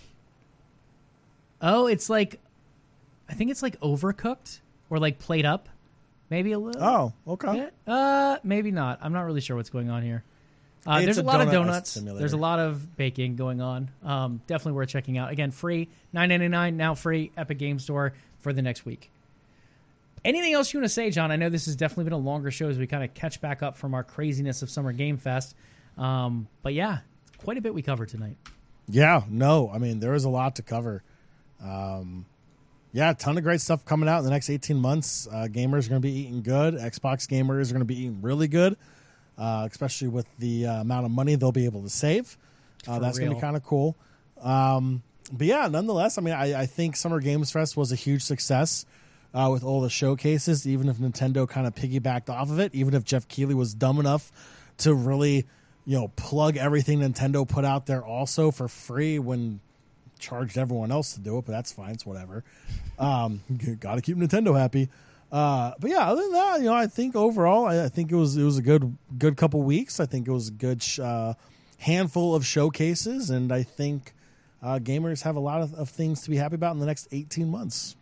Oh, it's like... I think it's like overcooked or like plate up, maybe a little. Oh, okay. Maybe not. I'm not really sure what's going on here. It's there's a lot of donuts. simulator. There's a lot of baking going on. Definitely worth checking out. Again, free, $9.99, now free, Epic Game Store for the next week. Anything else you want to say, John? I know this has definitely been a longer show as we kind of catch back up from our craziness of Summer Game Fest. But yeah, quite a bit we covered tonight. Yeah, no, I mean, there is a lot to cover. Yeah, a ton of great stuff coming out in the next 18 months. Gamers are going to be eating good. Xbox gamers are going to be eating really good, especially with the amount of money they'll be able to save. That's going to be kind of cool. But yeah, nonetheless, I mean, I think Summer Games Fest was a huge success with all the showcases, even if Nintendo kind of piggybacked off of it, even if Jeff Keighley was dumb enough to really, plug everything Nintendo put out there also for free when charged everyone else to do it, but that's fine. It's whatever. Got to keep Nintendo happy. But yeah, other than that, I think overall, I think it was a good couple weeks. I think it was a good handful of showcases, and I think gamers have a lot of things to be happy about in the next 18 months.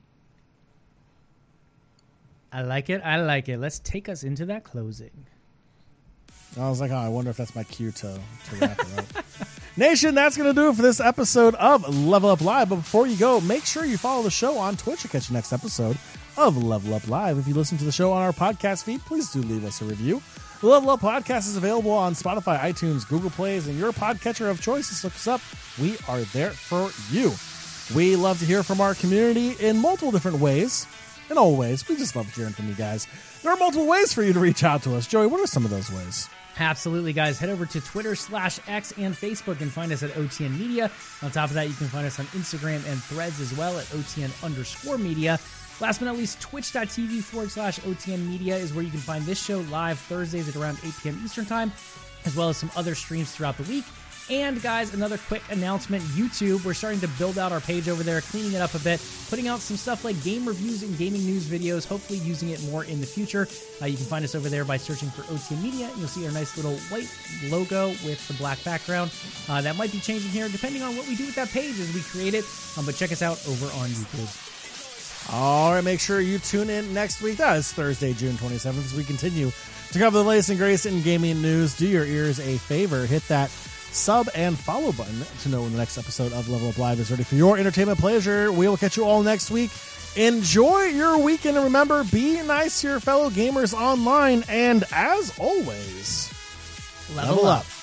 I like it. Let's take us into that closing. I was like, I wonder if that's my cue to wrap it up. Nation, that's going to do it for this episode of Level Up Live. But before you go, make sure you follow the show on Twitch to catch the next episode of Level Up Live. If you listen to the show on our podcast feed, please do leave us a review. The Level Up Podcast is available on Spotify, iTunes, Google Plays, and your podcatcher of choice. Just look us up. We are there for you. We love to hear from our community in multiple different ways. In all ways. We just love hearing from you guys. There are multiple ways for you to reach out to us. Joey, what are some of those ways? Absolutely, guys. Head over to Twitter/X and Facebook and find us at OTN Media. On top of that, you can find us on Instagram and Threads as well at OTN_media. Last but not least, twitch.tv/OTN Media is where you can find this show live Thursdays at around 8 p.m. Eastern Time, as well as some other streams throughout the week. And guys, another quick announcement, YouTube. We're starting to build out our page over there, cleaning it up a bit, putting out some stuff like game reviews and gaming news videos, hopefully using it more in the future. You can find us over there by searching for OTN Media, and you'll see our nice little white logo with the black background. That might be changing here depending on what we do with that page as we create it, but check us out over on YouTube. All right, make sure you tune in next week. That is Thursday, June 27th, as we continue to cover the latest and greatest in gaming news. Do your ears a favor. Hit that sub and follow button to know when the next episode of Level Up Live is ready for your entertainment pleasure. We will catch you all next week. Enjoy your weekend, and remember, be nice to your fellow gamers online, and as always, level up.